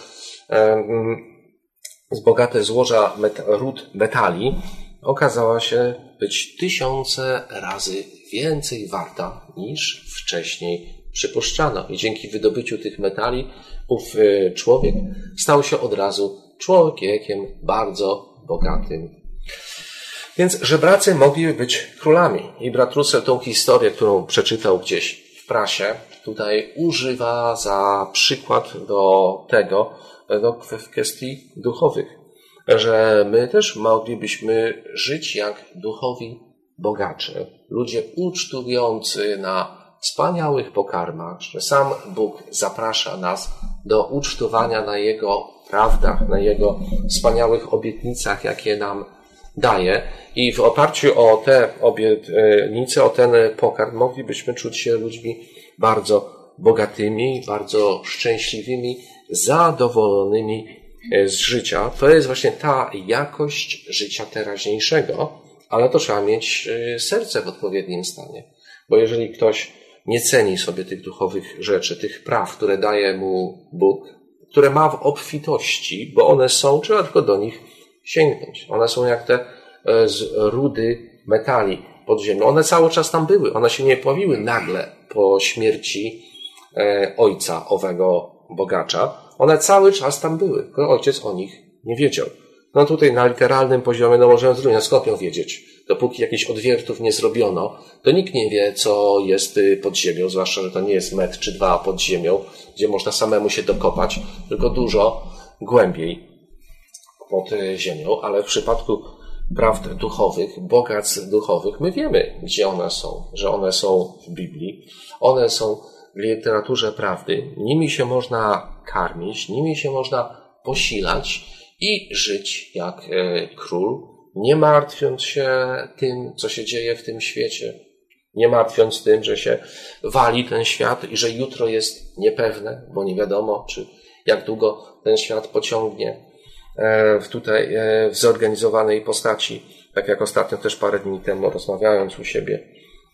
bogate złoża ród metali, okazała się być 1000 razy więcej warta niż wcześniej przypuszczano. I dzięki wydobyciu tych metali ów człowiek stał się od razu człowiekiem bardzo bogatym. Więc żebracy mogliby być królami. I brat Russell tą historię, którą przeczytał gdzieś w prasie, tutaj używa za przykład do tego, w kwestii duchowych, że my też moglibyśmy żyć jak duchowi bogacze, ludzie ucztujący na wspaniałych pokarmach, że sam Bóg zaprasza nas do ucztowania na Jego prawdach, na Jego wspaniałych obietnicach, jakie nam daje. I w oparciu o te obietnice, o ten pokarm moglibyśmy czuć się ludźmi bardzo bogatymi, bardzo szczęśliwymi, zadowolonymi z życia. To jest właśnie ta jakość życia teraźniejszego, ale to trzeba mieć serce w odpowiednim stanie. Bo jeżeli ktoś nie ceni sobie tych duchowych rzeczy, tych praw, które daje mu Bóg, które ma w obfitości, bo one są, trzeba tylko do nich sięgnąć. One są jak te rudy metali pod ziemią. One cały czas tam były. One się nie pojawiły nagle po śmierci ojca owego bogacza. One cały czas tam były, tylko ojciec o nich nie wiedział. No tutaj na literalnym poziomie, no możemy zrozumieć, skąd ją wiedzieć? Dopóki jakichś odwiertów nie zrobiono, to nikt nie wie, co jest pod ziemią, zwłaszcza, że to nie jest 1 czy 2 pod ziemią, gdzie można samemu się dokopać, tylko dużo głębiej pod ziemią, ale w przypadku prawd duchowych, bogactw duchowych, my wiemy, gdzie one są, że one są w Biblii, one są w literaturze prawdy, nimi się można karmić, nimi się można posilać i żyć jak król, nie martwiąc się tym, co się dzieje w tym świecie, nie martwiąc tym, że się wali ten świat i że jutro jest niepewne, bo nie wiadomo, czy jak długo ten świat pociągnie tutaj w zorganizowanej postaci, tak jak ostatnio też parę dni temu rozmawiając u siebie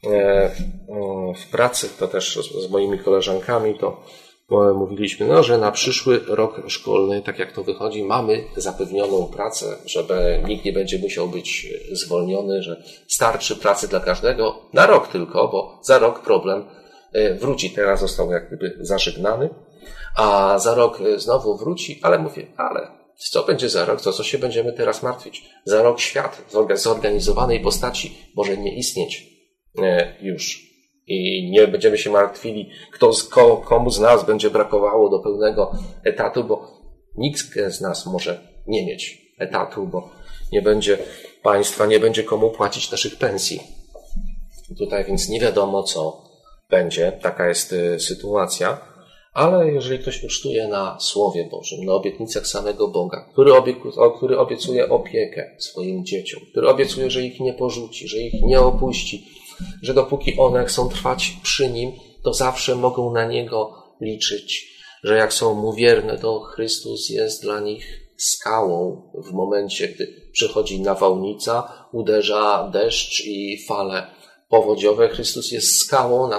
w pracy, to też z moimi koleżankami, to mówiliśmy, no, że na przyszły rok szkolny, tak jak to wychodzi, mamy zapewnioną pracę, żeby nikt nie będzie musiał być zwolniony, że starczy pracy dla każdego na rok tylko, bo za rok problem wróci. Teraz został jak gdyby zażegnany. a za rok znowu wróci, ale mówię, ale co będzie za rok, to co się będziemy teraz martwić? Za rok świat w zorganizowanej postaci może nie istnieć już. I nie będziemy się martwili, komu z nas będzie brakowało do pełnego etatu, bo nikt z nas może nie mieć etatu, bo nie będzie państwa, nie będzie komu płacić naszych pensji. Tutaj więc nie wiadomo, co będzie. Taka jest sytuacja. Ale jeżeli ktoś ucztuje na Słowie Bożym, na obietnicach samego Boga, który obiecuje opiekę swoim dzieciom, który obiecuje, że ich nie porzuci, że ich nie opuści, że dopóki one chcą trwać przy Nim, to zawsze mogą na Niego liczyć, że jak są Mu wierne, to Chrystus jest dla nich skałą w momencie, gdy przychodzi nawałnica, uderza deszcz i fale powodziowe. Chrystus jest skałą,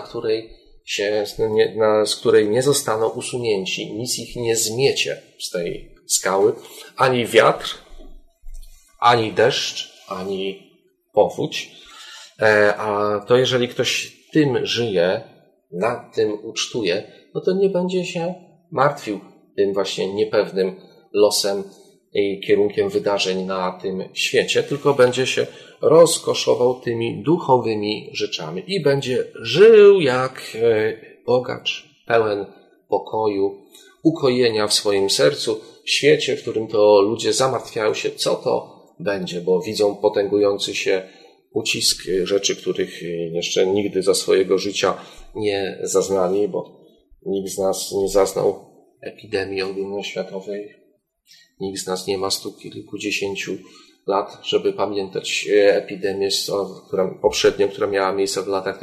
z której nie zostaną usunięci. Nic ich nie zmiecie z tej skały. Ani wiatr, ani deszcz, ani powódź. A to jeżeli ktoś tym żyje, nad tym ucztuje, no to nie będzie się martwił tym właśnie niepewnym losem i kierunkiem wydarzeń na tym świecie, tylko będzie się rozkoszował tymi duchowymi rzeczami i będzie żył jak bogacz, pełen pokoju, ukojenia w swoim sercu, w świecie, w którym to ludzie zamartwiają się, co to będzie, bo widzą potęgujący się ucisk, rzeczy, których jeszcze nigdy za swojego życia nie zaznali, bo nikt z nas nie zaznał epidemii ogólnoświatowej. Nikt z nas nie ma stu kilkudziesięciu lat, żeby pamiętać epidemię poprzednią, która miała miejsce w latach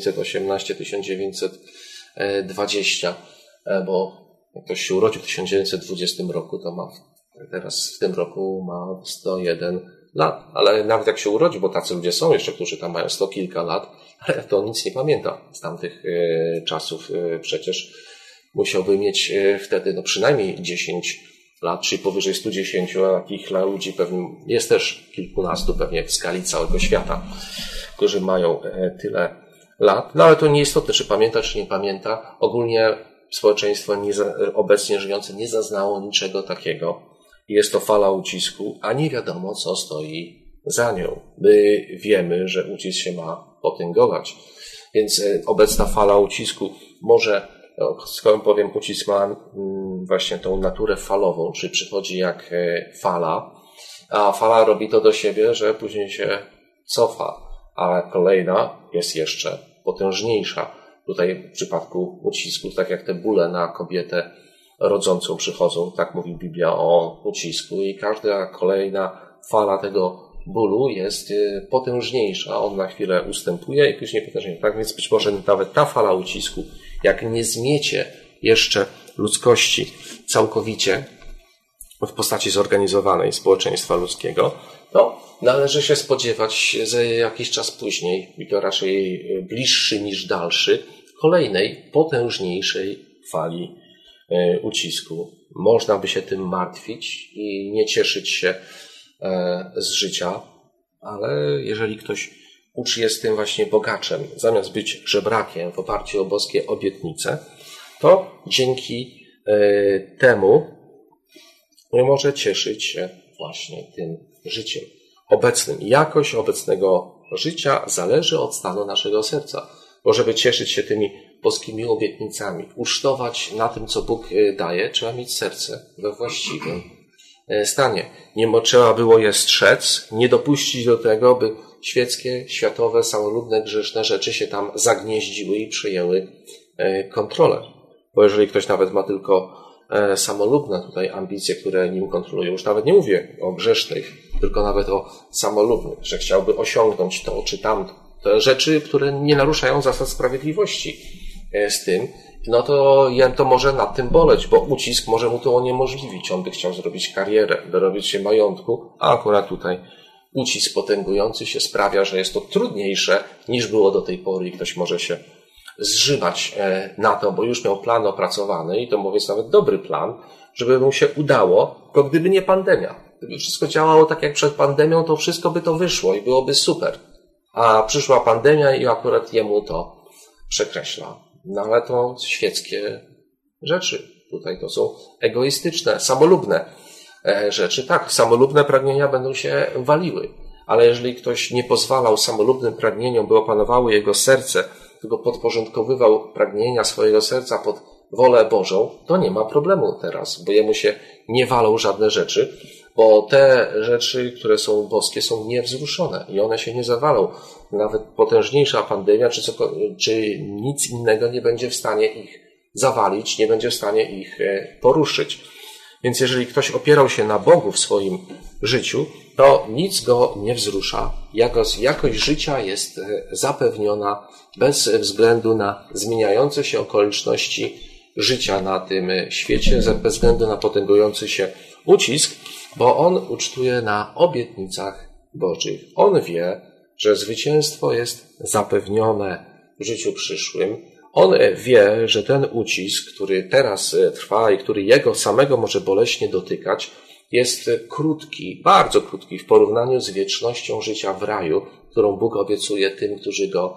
1918-1920, bo jak ktoś się urodził w 1920 roku, to ma teraz w tym roku ma 101 lat, ale nawet jak się urodził, bo tacy ludzie są jeszcze, którzy tam mają 100 kilka lat, ale to nic nie pamięta z tamtych czasów. Przecież musiałby mieć wtedy przynajmniej 10 lat, czyli powyżej 110, a takich ludzi pewnie jest też kilkunastu pewnie w skali całego świata, którzy mają tyle lat. No ale to nieistotne, czy pamięta, czy nie pamięta. Ogólnie społeczeństwo obecnie żyjące nie zaznało niczego takiego. Jest to fala ucisku, a nie wiadomo, co stoi za nią. My wiemy, że ucisk się ma potęgować, więc obecna fala ucisku może, skoro powiem, ucisk ma właśnie tą naturę falową, czyli przychodzi jak fala, a fala robi to do siebie, że później się cofa, a kolejna jest jeszcze potężniejsza. Tutaj w przypadku ucisku, tak jak te bóle na kobietę rodzącą przychodzą, tak mówi Biblia o ucisku i każda kolejna fala tego bólu jest potężniejsza. On na chwilę ustępuje i później potężniejsza. Tak więc być może nawet ta fala ucisku, jak nie zmiecie jeszcze ludzkości całkowicie w postaci zorganizowanej społeczeństwa ludzkiego, to należy się spodziewać za jakiś czas później, i to raczej bliższy niż dalszy, kolejnej, potężniejszej fali ucisku. Można by się tym martwić i nie cieszyć się z życia, ale jeżeli ktoś jest tym właśnie bogaczem, zamiast być żebrakiem w oparciu o boskie obietnice, to dzięki temu może cieszyć się właśnie tym życiem obecnym. Jakość obecnego życia zależy od stanu naszego serca, bo żeby cieszyć się tymi boskimi obietnicami, ucztować na tym, co Bóg daje, trzeba mieć serce we właściwym stanie. Nie trzeba było je strzec, nie dopuścić do tego, by świeckie, światowe, samolubne, grzeszne rzeczy się tam zagnieździły i przejęły kontrolę. Bo jeżeli ktoś nawet ma tylko samolubne tutaj ambicje, które nim kontrolują, już nawet nie mówię o grzesznych, tylko nawet o samolubnych, że chciałby osiągnąć to czy tamto. To rzeczy, które nie naruszają zasad sprawiedliwości z tym, no to może nad tym boleć, bo ucisk może mu to uniemożliwić. On by chciał zrobić karierę, dorobić się majątku, a akurat tutaj ucisk potęgujący się sprawia, że jest to trudniejsze niż było do tej pory i ktoś może się zżywać na to, bo już miał plan opracowany i to mówię nawet dobry plan, żeby mu się udało, tylko gdyby nie pandemia. Gdyby wszystko działało tak jak przed pandemią, to wszystko by to wyszło i byłoby super. A przyszła pandemia i akurat jemu to przekreśla. No ale to świeckie rzeczy. Tutaj to są egoistyczne, samolubne rzeczy. Tak, samolubne pragnienia będą się waliły, ale jeżeli ktoś nie pozwalał samolubnym pragnieniom, by opanowały jego serce, tylko podporządkowywał pragnienia swojego serca pod wolę Bożą, to nie ma problemu teraz, bo jemu się nie walą żadne rzeczy, bo te rzeczy, które są boskie, są niewzruszone i one się nie zawalą. Nawet potężniejsza pandemia czy nic innego nie będzie w stanie ich zawalić, nie będzie w stanie ich poruszyć. Więc jeżeli ktoś opierał się na Bogu w swoim życiu, to nic go nie wzrusza. Jakość życia jest zapewniona bez względu na zmieniające się okoliczności życia na tym świecie, bez względu na potęgujący się ucisk, bo on ucztuje na obietnicach Bożych. On wie, że zwycięstwo jest zapewnione w życiu przyszłym. On wie, że ten ucisk, który teraz trwa i który jego samego może boleśnie dotykać, jest krótki, bardzo krótki w porównaniu z wiecznością życia w raju, którą Bóg obiecuje tym, którzy Go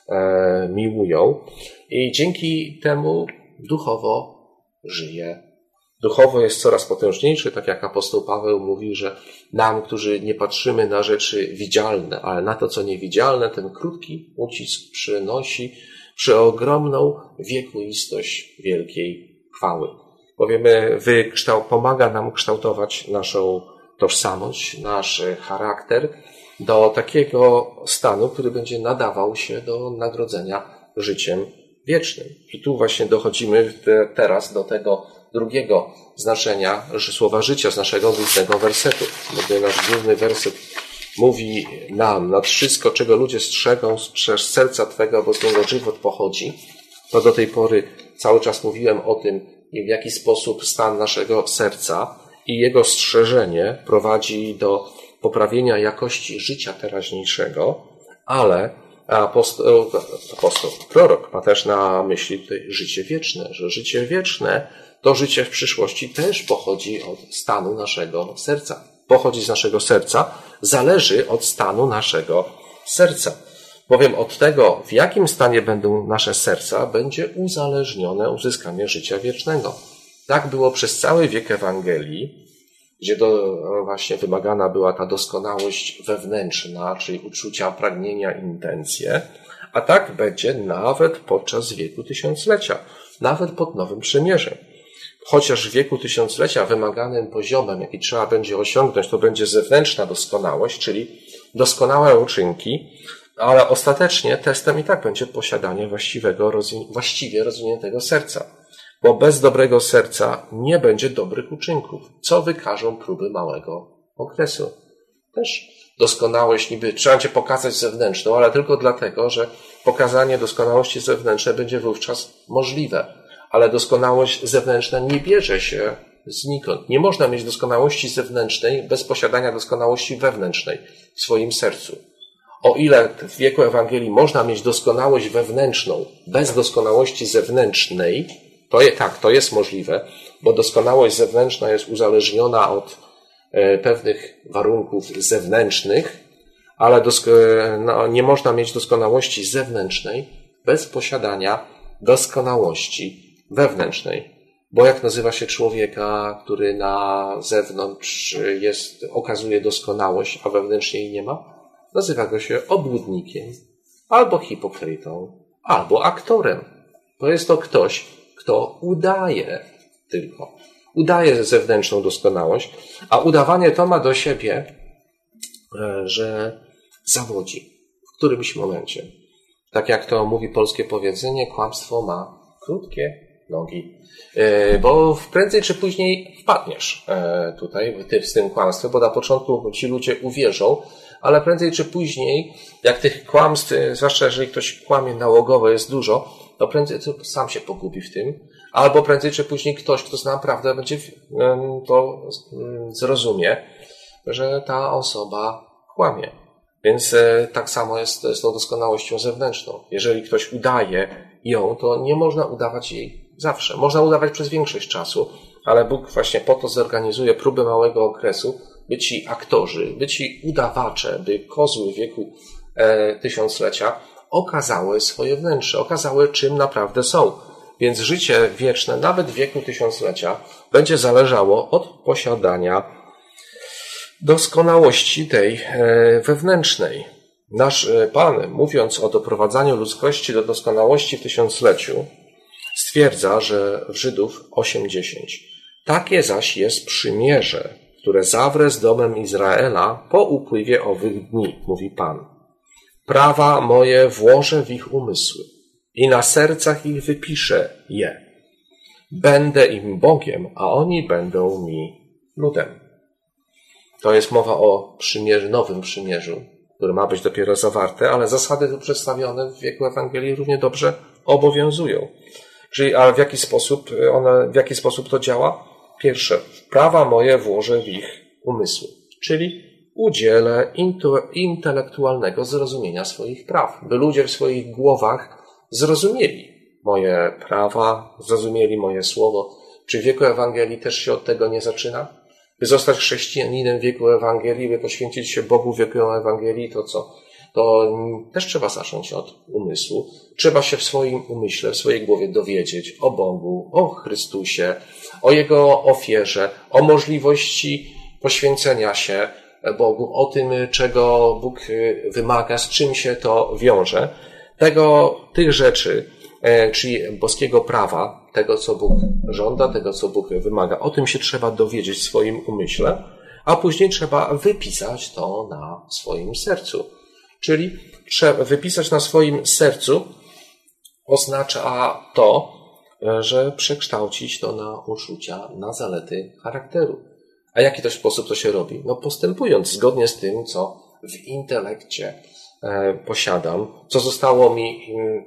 miłują. I dzięki temu duchowo żyje. Duchowo jest coraz potężniejszy, tak jak apostoł Paweł mówi, że nam, którzy nie patrzymy na rzeczy widzialne, ale na to, co niewidzialne, ten krótki ucisk przynosi przeogromną wiekuistość wielkiej chwały. Bowiem pomaga nam kształtować naszą tożsamość, nasz charakter do takiego stanu, który będzie nadawał się do nagrodzenia życiem wiecznym. I tu właśnie dochodzimy teraz do tego drugiego znaczenia słowa życia z naszego głównego wersetu. Gdy nasz główny werset mówi nam, nad wszystko, czego ludzie strzegą, strzeż serca Twego, bo z niego żywot pochodzi, to do tej pory cały czas mówiłem o tym, w jaki sposób stan naszego serca i jego strzeżenie prowadzi do poprawienia jakości życia teraźniejszego, ale prorok ma też na myśli tutaj życie wieczne, że życie wieczne to życie w przyszłości też pochodzi od stanu naszego serca. Pochodzi z naszego serca, zależy od stanu naszego serca. Bowiem od tego, w jakim stanie będą nasze serca, będzie uzależnione uzyskanie życia wiecznego. Tak było przez cały wiek Ewangelii, gdzie właśnie wymagana była ta doskonałość wewnętrzna, czyli uczucia, pragnienia, intencje, a tak będzie nawet podczas wieku tysiąclecia, nawet pod Nowym Przymierzem. Chociaż w wieku tysiąclecia wymaganym poziomem, jaki trzeba będzie osiągnąć, to będzie zewnętrzna doskonałość, czyli doskonałe uczynki, ale ostatecznie testem i tak będzie posiadanie właściwie rozwiniętego serca. Bo bez dobrego serca nie będzie dobrych uczynków, co wykażą próby małego okresu. Też doskonałość niby trzeba cię pokazać zewnętrzną, ale tylko dlatego, że pokazanie doskonałości zewnętrznej będzie wówczas możliwe. Ale doskonałość zewnętrzna nie bierze się znikąd. Nie można mieć doskonałości zewnętrznej bez posiadania doskonałości wewnętrznej w swoim sercu. O ile w wieku Ewangelii można mieć doskonałość wewnętrzną bez doskonałości zewnętrznej, to jest możliwe, bo doskonałość zewnętrzna jest uzależniona od pewnych warunków zewnętrznych, ale nie można mieć doskonałości zewnętrznej bez posiadania doskonałości wewnętrznej. Bo jak nazywa się człowieka, który na zewnątrz okazuje doskonałość, a wewnętrznie jej nie ma? Nazywa go się obłudnikiem, albo hipokrytą, albo aktorem. To jest to ktoś, kto udaje tylko. Udaje zewnętrzną doskonałość, a udawanie to ma do siebie, że zawodzi w którymś momencie. Tak jak to mówi polskie powiedzenie, kłamstwo ma krótkie nogi. Bo prędzej czy później wpadniesz tutaj z tym kłamstwem, bo na początku ci ludzie uwierzą, ale prędzej czy później, jak tych kłamstw, zwłaszcza jeżeli ktoś kłamie nałogowo jest dużo, to prędzej to sam się pogubi w tym, albo prędzej czy później ktoś, kto zna prawdę, będzie to zrozumie, że ta osoba kłamie. Więc tak samo jest z tą doskonałością zewnętrzną. Jeżeli ktoś udaje ją, to nie można udawać jej zawsze. Można udawać przez większość czasu, ale Bóg właśnie po to zorganizuje próbę małego okresu, by ci aktorzy, by ci udawacze, by kozły w wieku tysiąclecia okazały swoje wnętrze, okazały czym naprawdę są. Więc życie wieczne, nawet w wieku tysiąclecia, będzie zależało od posiadania doskonałości tej wewnętrznej. Nasz Pan, mówiąc o doprowadzaniu ludzkości do doskonałości w tysiącleciu, stwierdza, że w Żydów 8:10. Takie zaś jest przymierze, które zawrę z domem Izraela po upływie owych dni, mówi Pan. Prawa moje włożę w ich umysły i na sercach ich wypiszę je. Będę im Bogiem, a oni będą mi ludem. To jest mowa o przymierzu, nowym przymierzu, które ma być dopiero zawarte, ale zasady tu przedstawione w wieku Ewangelii równie dobrze obowiązują. Czyli, a w jaki sposób to działa? Pierwsze, prawa moje włożę w ich umysły, czyli udzielę intelektualnego zrozumienia swoich praw, by ludzie w swoich głowach zrozumieli moje prawa, zrozumieli moje słowo. Czy w wieku Ewangelii też się od tego nie zaczyna? By zostać chrześcijaninem w wieku Ewangelii, by poświęcić się Bogu w wieku Ewangelii, to co? To też trzeba zacząć od umysłu. Trzeba się w swoim umyśle, w swojej głowie dowiedzieć o Bogu, o Chrystusie, o Jego ofierze, o możliwości poświęcenia się Bogu, o tym, czego Bóg wymaga, z czym się to wiąże. Tych rzeczy, czyli boskiego prawa, tego, co Bóg żąda, tego, co Bóg wymaga. O tym się trzeba dowiedzieć w swoim umyśle, a później trzeba wypisać to na swoim sercu. Czyli wypisać na swoim sercu oznacza to, że przekształcić to na uczucia, na zalety charakteru. A jaki to sposób to się robi? No postępując zgodnie z tym, co w intelekcie posiadam, co zostało mi,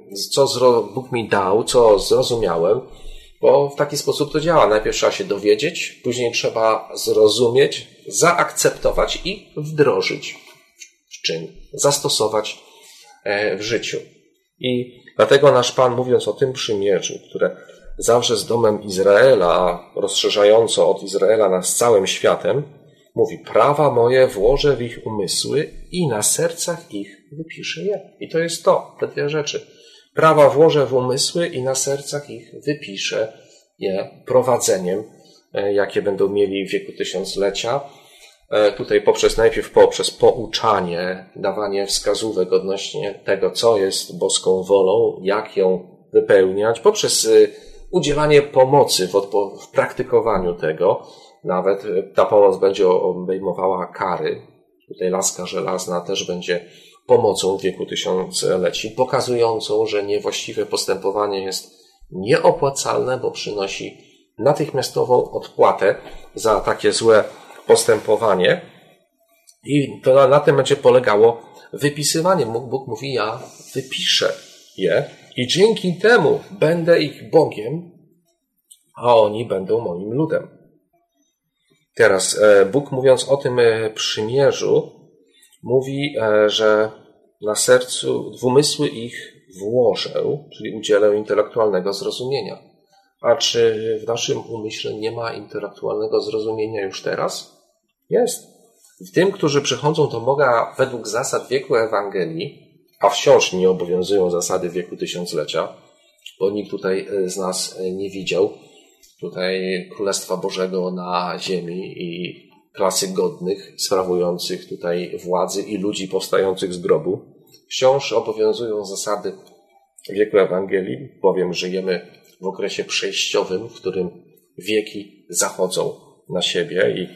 Bóg mi dał, co zrozumiałem, bo w taki sposób to działa. Najpierw trzeba się dowiedzieć, później trzeba zrozumieć, zaakceptować i wdrożyć w czyn, zastosować w życiu. I dlatego nasz Pan, mówiąc o tym przymierzu, które zawrze z domem Izraela, rozszerzająco od Izraela nad całym światem, mówi, prawa moje włożę w ich umysły i na sercach ich wypiszę je. I to jest te dwie rzeczy. Prawa włożę w umysły i na sercach ich wypiszę je prowadzeniem, jakie będą mieli w wieku tysiąclecia. Tutaj najpierw poprzez pouczanie, dawanie wskazówek odnośnie tego, co jest boską wolą, jak ją wypełniać, poprzez udzielanie pomocy w praktykowaniu tego. Nawet ta pomoc będzie obejmowała kary. Tutaj laska żelazna też będzie pomocą w wieku tysiącleci, pokazującą, że niewłaściwe postępowanie jest nieopłacalne, bo przynosi natychmiastową odpłatę za takie złe postępowanie. I to na tym będzie polegało wypisywanie. Bóg mówi, ja wypiszę je i dzięki temu będę ich Bogiem, a oni będą moim ludem. Teraz Bóg, mówiąc o tym przymierzu, mówi, że na sercu, w umysły ich włożę, czyli udzielę intelektualnego zrozumienia. A czy w naszym umyśle nie ma intelektualnego zrozumienia już teraz? Jest. W tym, którzy przychodzą do Boga według zasad wieku Ewangelii, a wciąż nie obowiązują zasady wieku tysiąclecia, bo nikt tutaj z nas nie widział tutaj Królestwa Bożego na ziemi i klasy godnych, sprawujących tutaj władzy i ludzi powstających z grobu. Wciąż obowiązują zasady wieku Ewangelii, bowiem żyjemy w okresie przejściowym, w którym wieki zachodzą na siebie i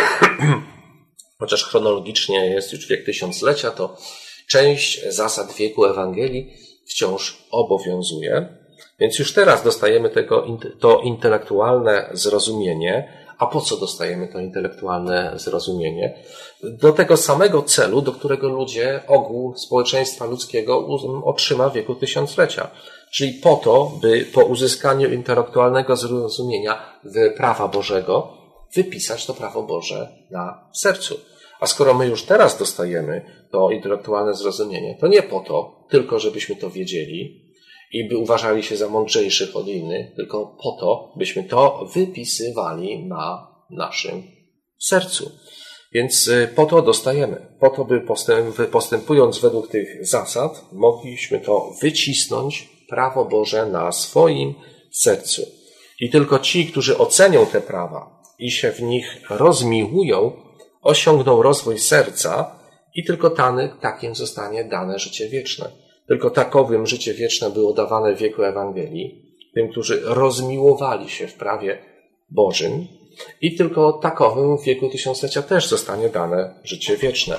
chociaż chronologicznie jest już wiek tysiąclecia, to część zasad wieku Ewangelii wciąż obowiązuje. Więc już teraz dostajemy to intelektualne zrozumienie. A po co dostajemy to intelektualne zrozumienie? Do tego samego celu, do którego ogół społeczeństwa ludzkiego otrzyma w wieku tysiąclecia. Czyli po to, by po uzyskaniu intelektualnego zrozumienia prawa Bożego wypisać to prawo Boże na sercu. A skoro my już teraz dostajemy to intelektualne zrozumienie, to nie po to, tylko żebyśmy to wiedzieli i by uważali się za mądrzejszych od innych, tylko po to, byśmy to wypisywali na naszym sercu. Więc po to dostajemy. Po to, by postępując według tych zasad, mogliśmy to wycisnąć, prawo Boże, na swoim sercu. I tylko ci, którzy ocenią te prawa i się w nich rozmiłują, osiągną rozwój serca i tylko takim zostanie dane życie wieczne. Tylko takowym życie wieczne było dawane w wieku Ewangelii, tym, którzy rozmiłowali się w prawie Bożym, i tylko takowym w wieku tysiąclecia też zostanie dane życie wieczne.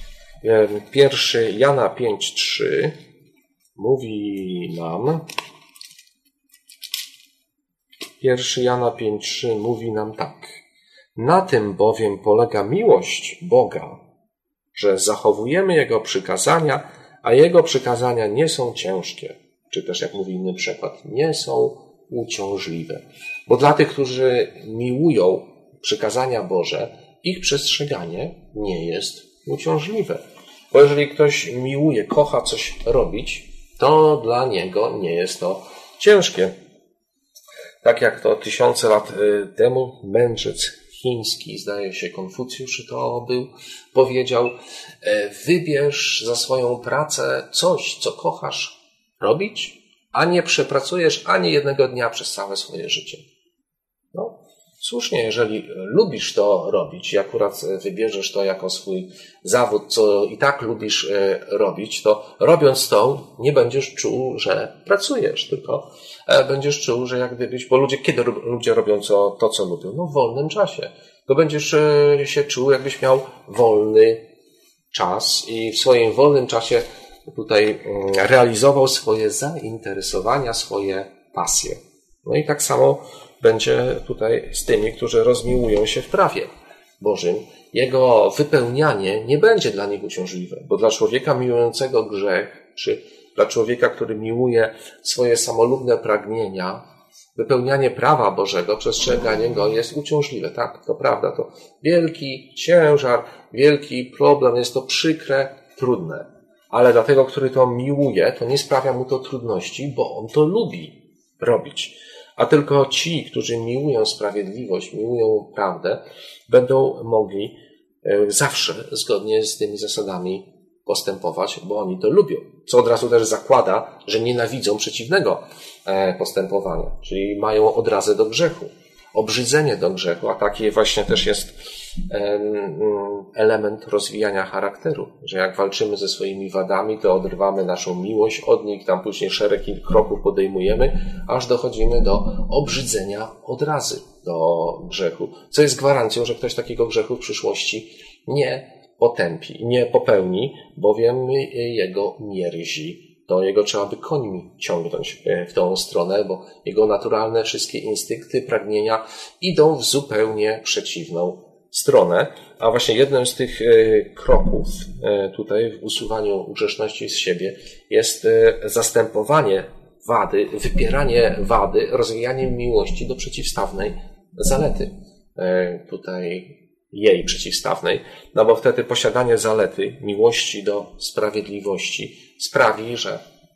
1 Jana 5:3 mówi nam, 1 Jana 5:3 mówi nam tak. Na tym bowiem polega miłość Boga, że zachowujemy Jego przykazania, a Jego przykazania nie są ciężkie. Czy też, jak mówi inny przykład, nie są uciążliwe. Bo dla tych, którzy miłują przykazania Boże, ich przestrzeganie nie jest uciążliwe. Bo jeżeli ktoś miłuje, kocha coś robić, to dla niego nie jest to ciężkie. Tak jak to tysiące lat temu mędrzec chiński, zdaje się Konfucjusz to był, powiedział: wybierz za swoją pracę coś, co kochasz robić, a nie przepracujesz ani jednego dnia przez całe swoje życie. No, słusznie, jeżeli lubisz to robić i akurat wybierzesz to jako swój zawód, co i tak lubisz robić, to robiąc to nie będziesz czuł, że pracujesz, tylko będziesz czuł, że jak gdybyś, bo kiedy ludzie robią to, co lubią? No w wolnym czasie. To będziesz się czuł, jakbyś miał wolny czas i w swoim wolnym czasie tutaj realizował swoje zainteresowania, swoje pasje. No i tak samo będzie tutaj z tymi, którzy rozmiłują się w prawie Bożym. Jego wypełnianie nie będzie dla nich uciążliwe, bo dla człowieka miłującego grzech, czy dla człowieka, który miłuje swoje samolubne pragnienia, wypełnianie prawa Bożego, przestrzeganie go jest uciążliwe. Tak, to prawda, to wielki ciężar, wielki problem, jest to przykre, trudne. Ale dla tego, który to miłuje, to nie sprawia mu to trudności, bo on to lubi robić. A tylko ci, którzy miłują sprawiedliwość, miłują prawdę, będą mogli zawsze zgodnie z tymi zasadami postępować, bo oni to lubią. Co od razu też zakłada, że nienawidzą przeciwnego postępowania, czyli mają odrazę do grzechu, obrzydzenie do grzechu, a taki właśnie też jest element rozwijania charakteru, że jak walczymy ze swoimi wadami, to odrywamy naszą miłość od nich, tam później szereg kroków podejmujemy, aż dochodzimy do obrzydzenia odrazy do grzechu, co jest gwarancją, że ktoś takiego grzechu w przyszłości nie potępi, nie popełni, bowiem jego mierzi. To jego trzeba by końmi ciągnąć w tą stronę, bo jego naturalne wszystkie instynkty, pragnienia idą w zupełnie przeciwną stronę. A właśnie jednym z tych kroków tutaj w usuwaniu grzeszności z siebie jest zastępowanie wady, wypieranie wady, rozwijanie miłości do przeciwstawnej zalety. Tutaj jej przeciwstawnej, no bo wtedy posiadanie zalety, miłości do sprawiedliwości sprawi, że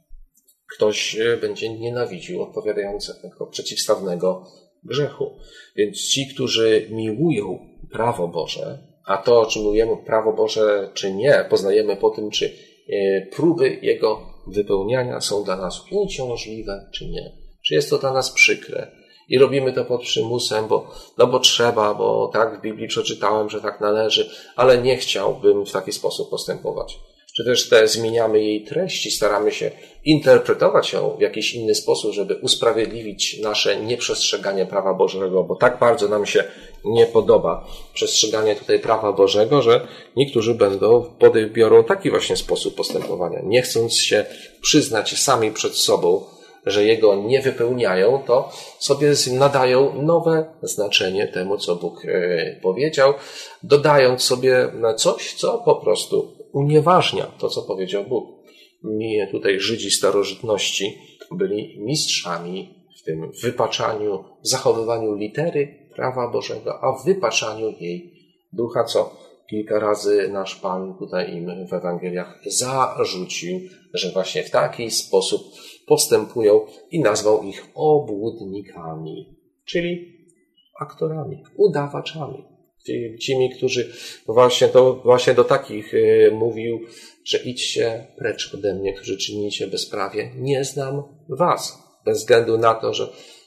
ktoś będzie nienawidził odpowiadającego przeciwstawnego grzechu. Więc ci, którzy miłują prawo Boże, a to, czy miłujemy prawo Boże, czy nie, poznajemy po tym, czy próby jego wypełniania są dla nas uciążliwe, czy nie. Czy jest to dla nas przykre. I robimy to pod przymusem, bo trzeba, bo tak w Biblii przeczytałem, że tak należy, ale nie chciałbym w taki sposób postępować. Czy też zmieniamy jej treści, staramy się interpretować ją w jakiś inny sposób, żeby usprawiedliwić nasze nieprzestrzeganie prawa Bożego, bo tak bardzo nam się nie podoba przestrzeganie tutaj prawa Bożego, że niektórzy biorą taki właśnie sposób postępowania. Nie chcąc się przyznać sami przed sobą, że jego nie wypełniają, to sobie nadają nowe znaczenie temu, co Bóg powiedział, dodając sobie coś, co po prostu unieważnia to, co powiedział Bóg. Tutaj Żydzi starożytności byli mistrzami w tym wypaczaniu, zachowywaniu litery prawa Bożego, a w wypaczaniu jej ducha, co kilka razy nasz Pan tutaj im w Ewangeliach zarzucił, że właśnie w taki sposób postępują i nazwał ich obłudnikami, czyli aktorami, udawaczami. Tymi, którzy właśnie do takich mówił, że idźcie precz ode mnie, którzy czynicie bezprawie, nie znam was. Bez względu na to, że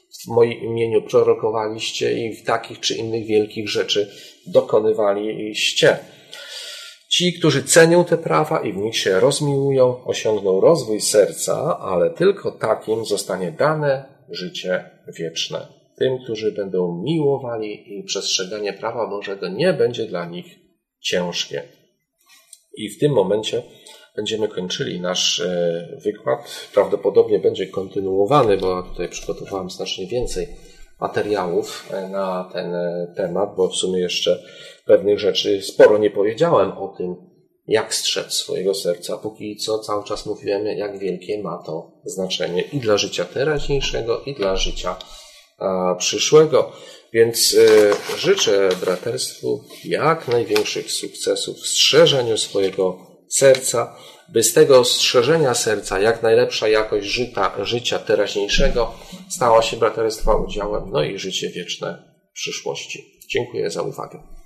w moim imieniu prorokowaliście i w takich czy innych wielkich rzeczy dokonywaliście. Ci, którzy cenią te prawa i w nich się rozmiłują, osiągną rozwój serca, ale tylko takim zostanie dane życie wieczne. Tym, którzy będą miłowali i przestrzeganie prawa Bożego nie będzie dla nich ciężkie. I w tym momencie będziemy kończyli nasz wykład. Prawdopodobnie będzie kontynuowany, bo tutaj przygotowałem znacznie więcej materiałów na ten temat, bo w sumie jeszcze pewnych rzeczy sporo nie powiedziałem o tym, jak strzec swojego serca. Póki co cały czas mówiłem, jak wielkie ma to znaczenie i dla życia teraźniejszego, i dla życia przyszłego. Więc życzę braterstwu jak największych sukcesów w strzeżeniu swojego serca, by z tego strzeżenia serca jak najlepsza jakość życia teraźniejszego stała się braterstwa udziałem, no i życie wieczne w przyszłości. Dziękuję za uwagę.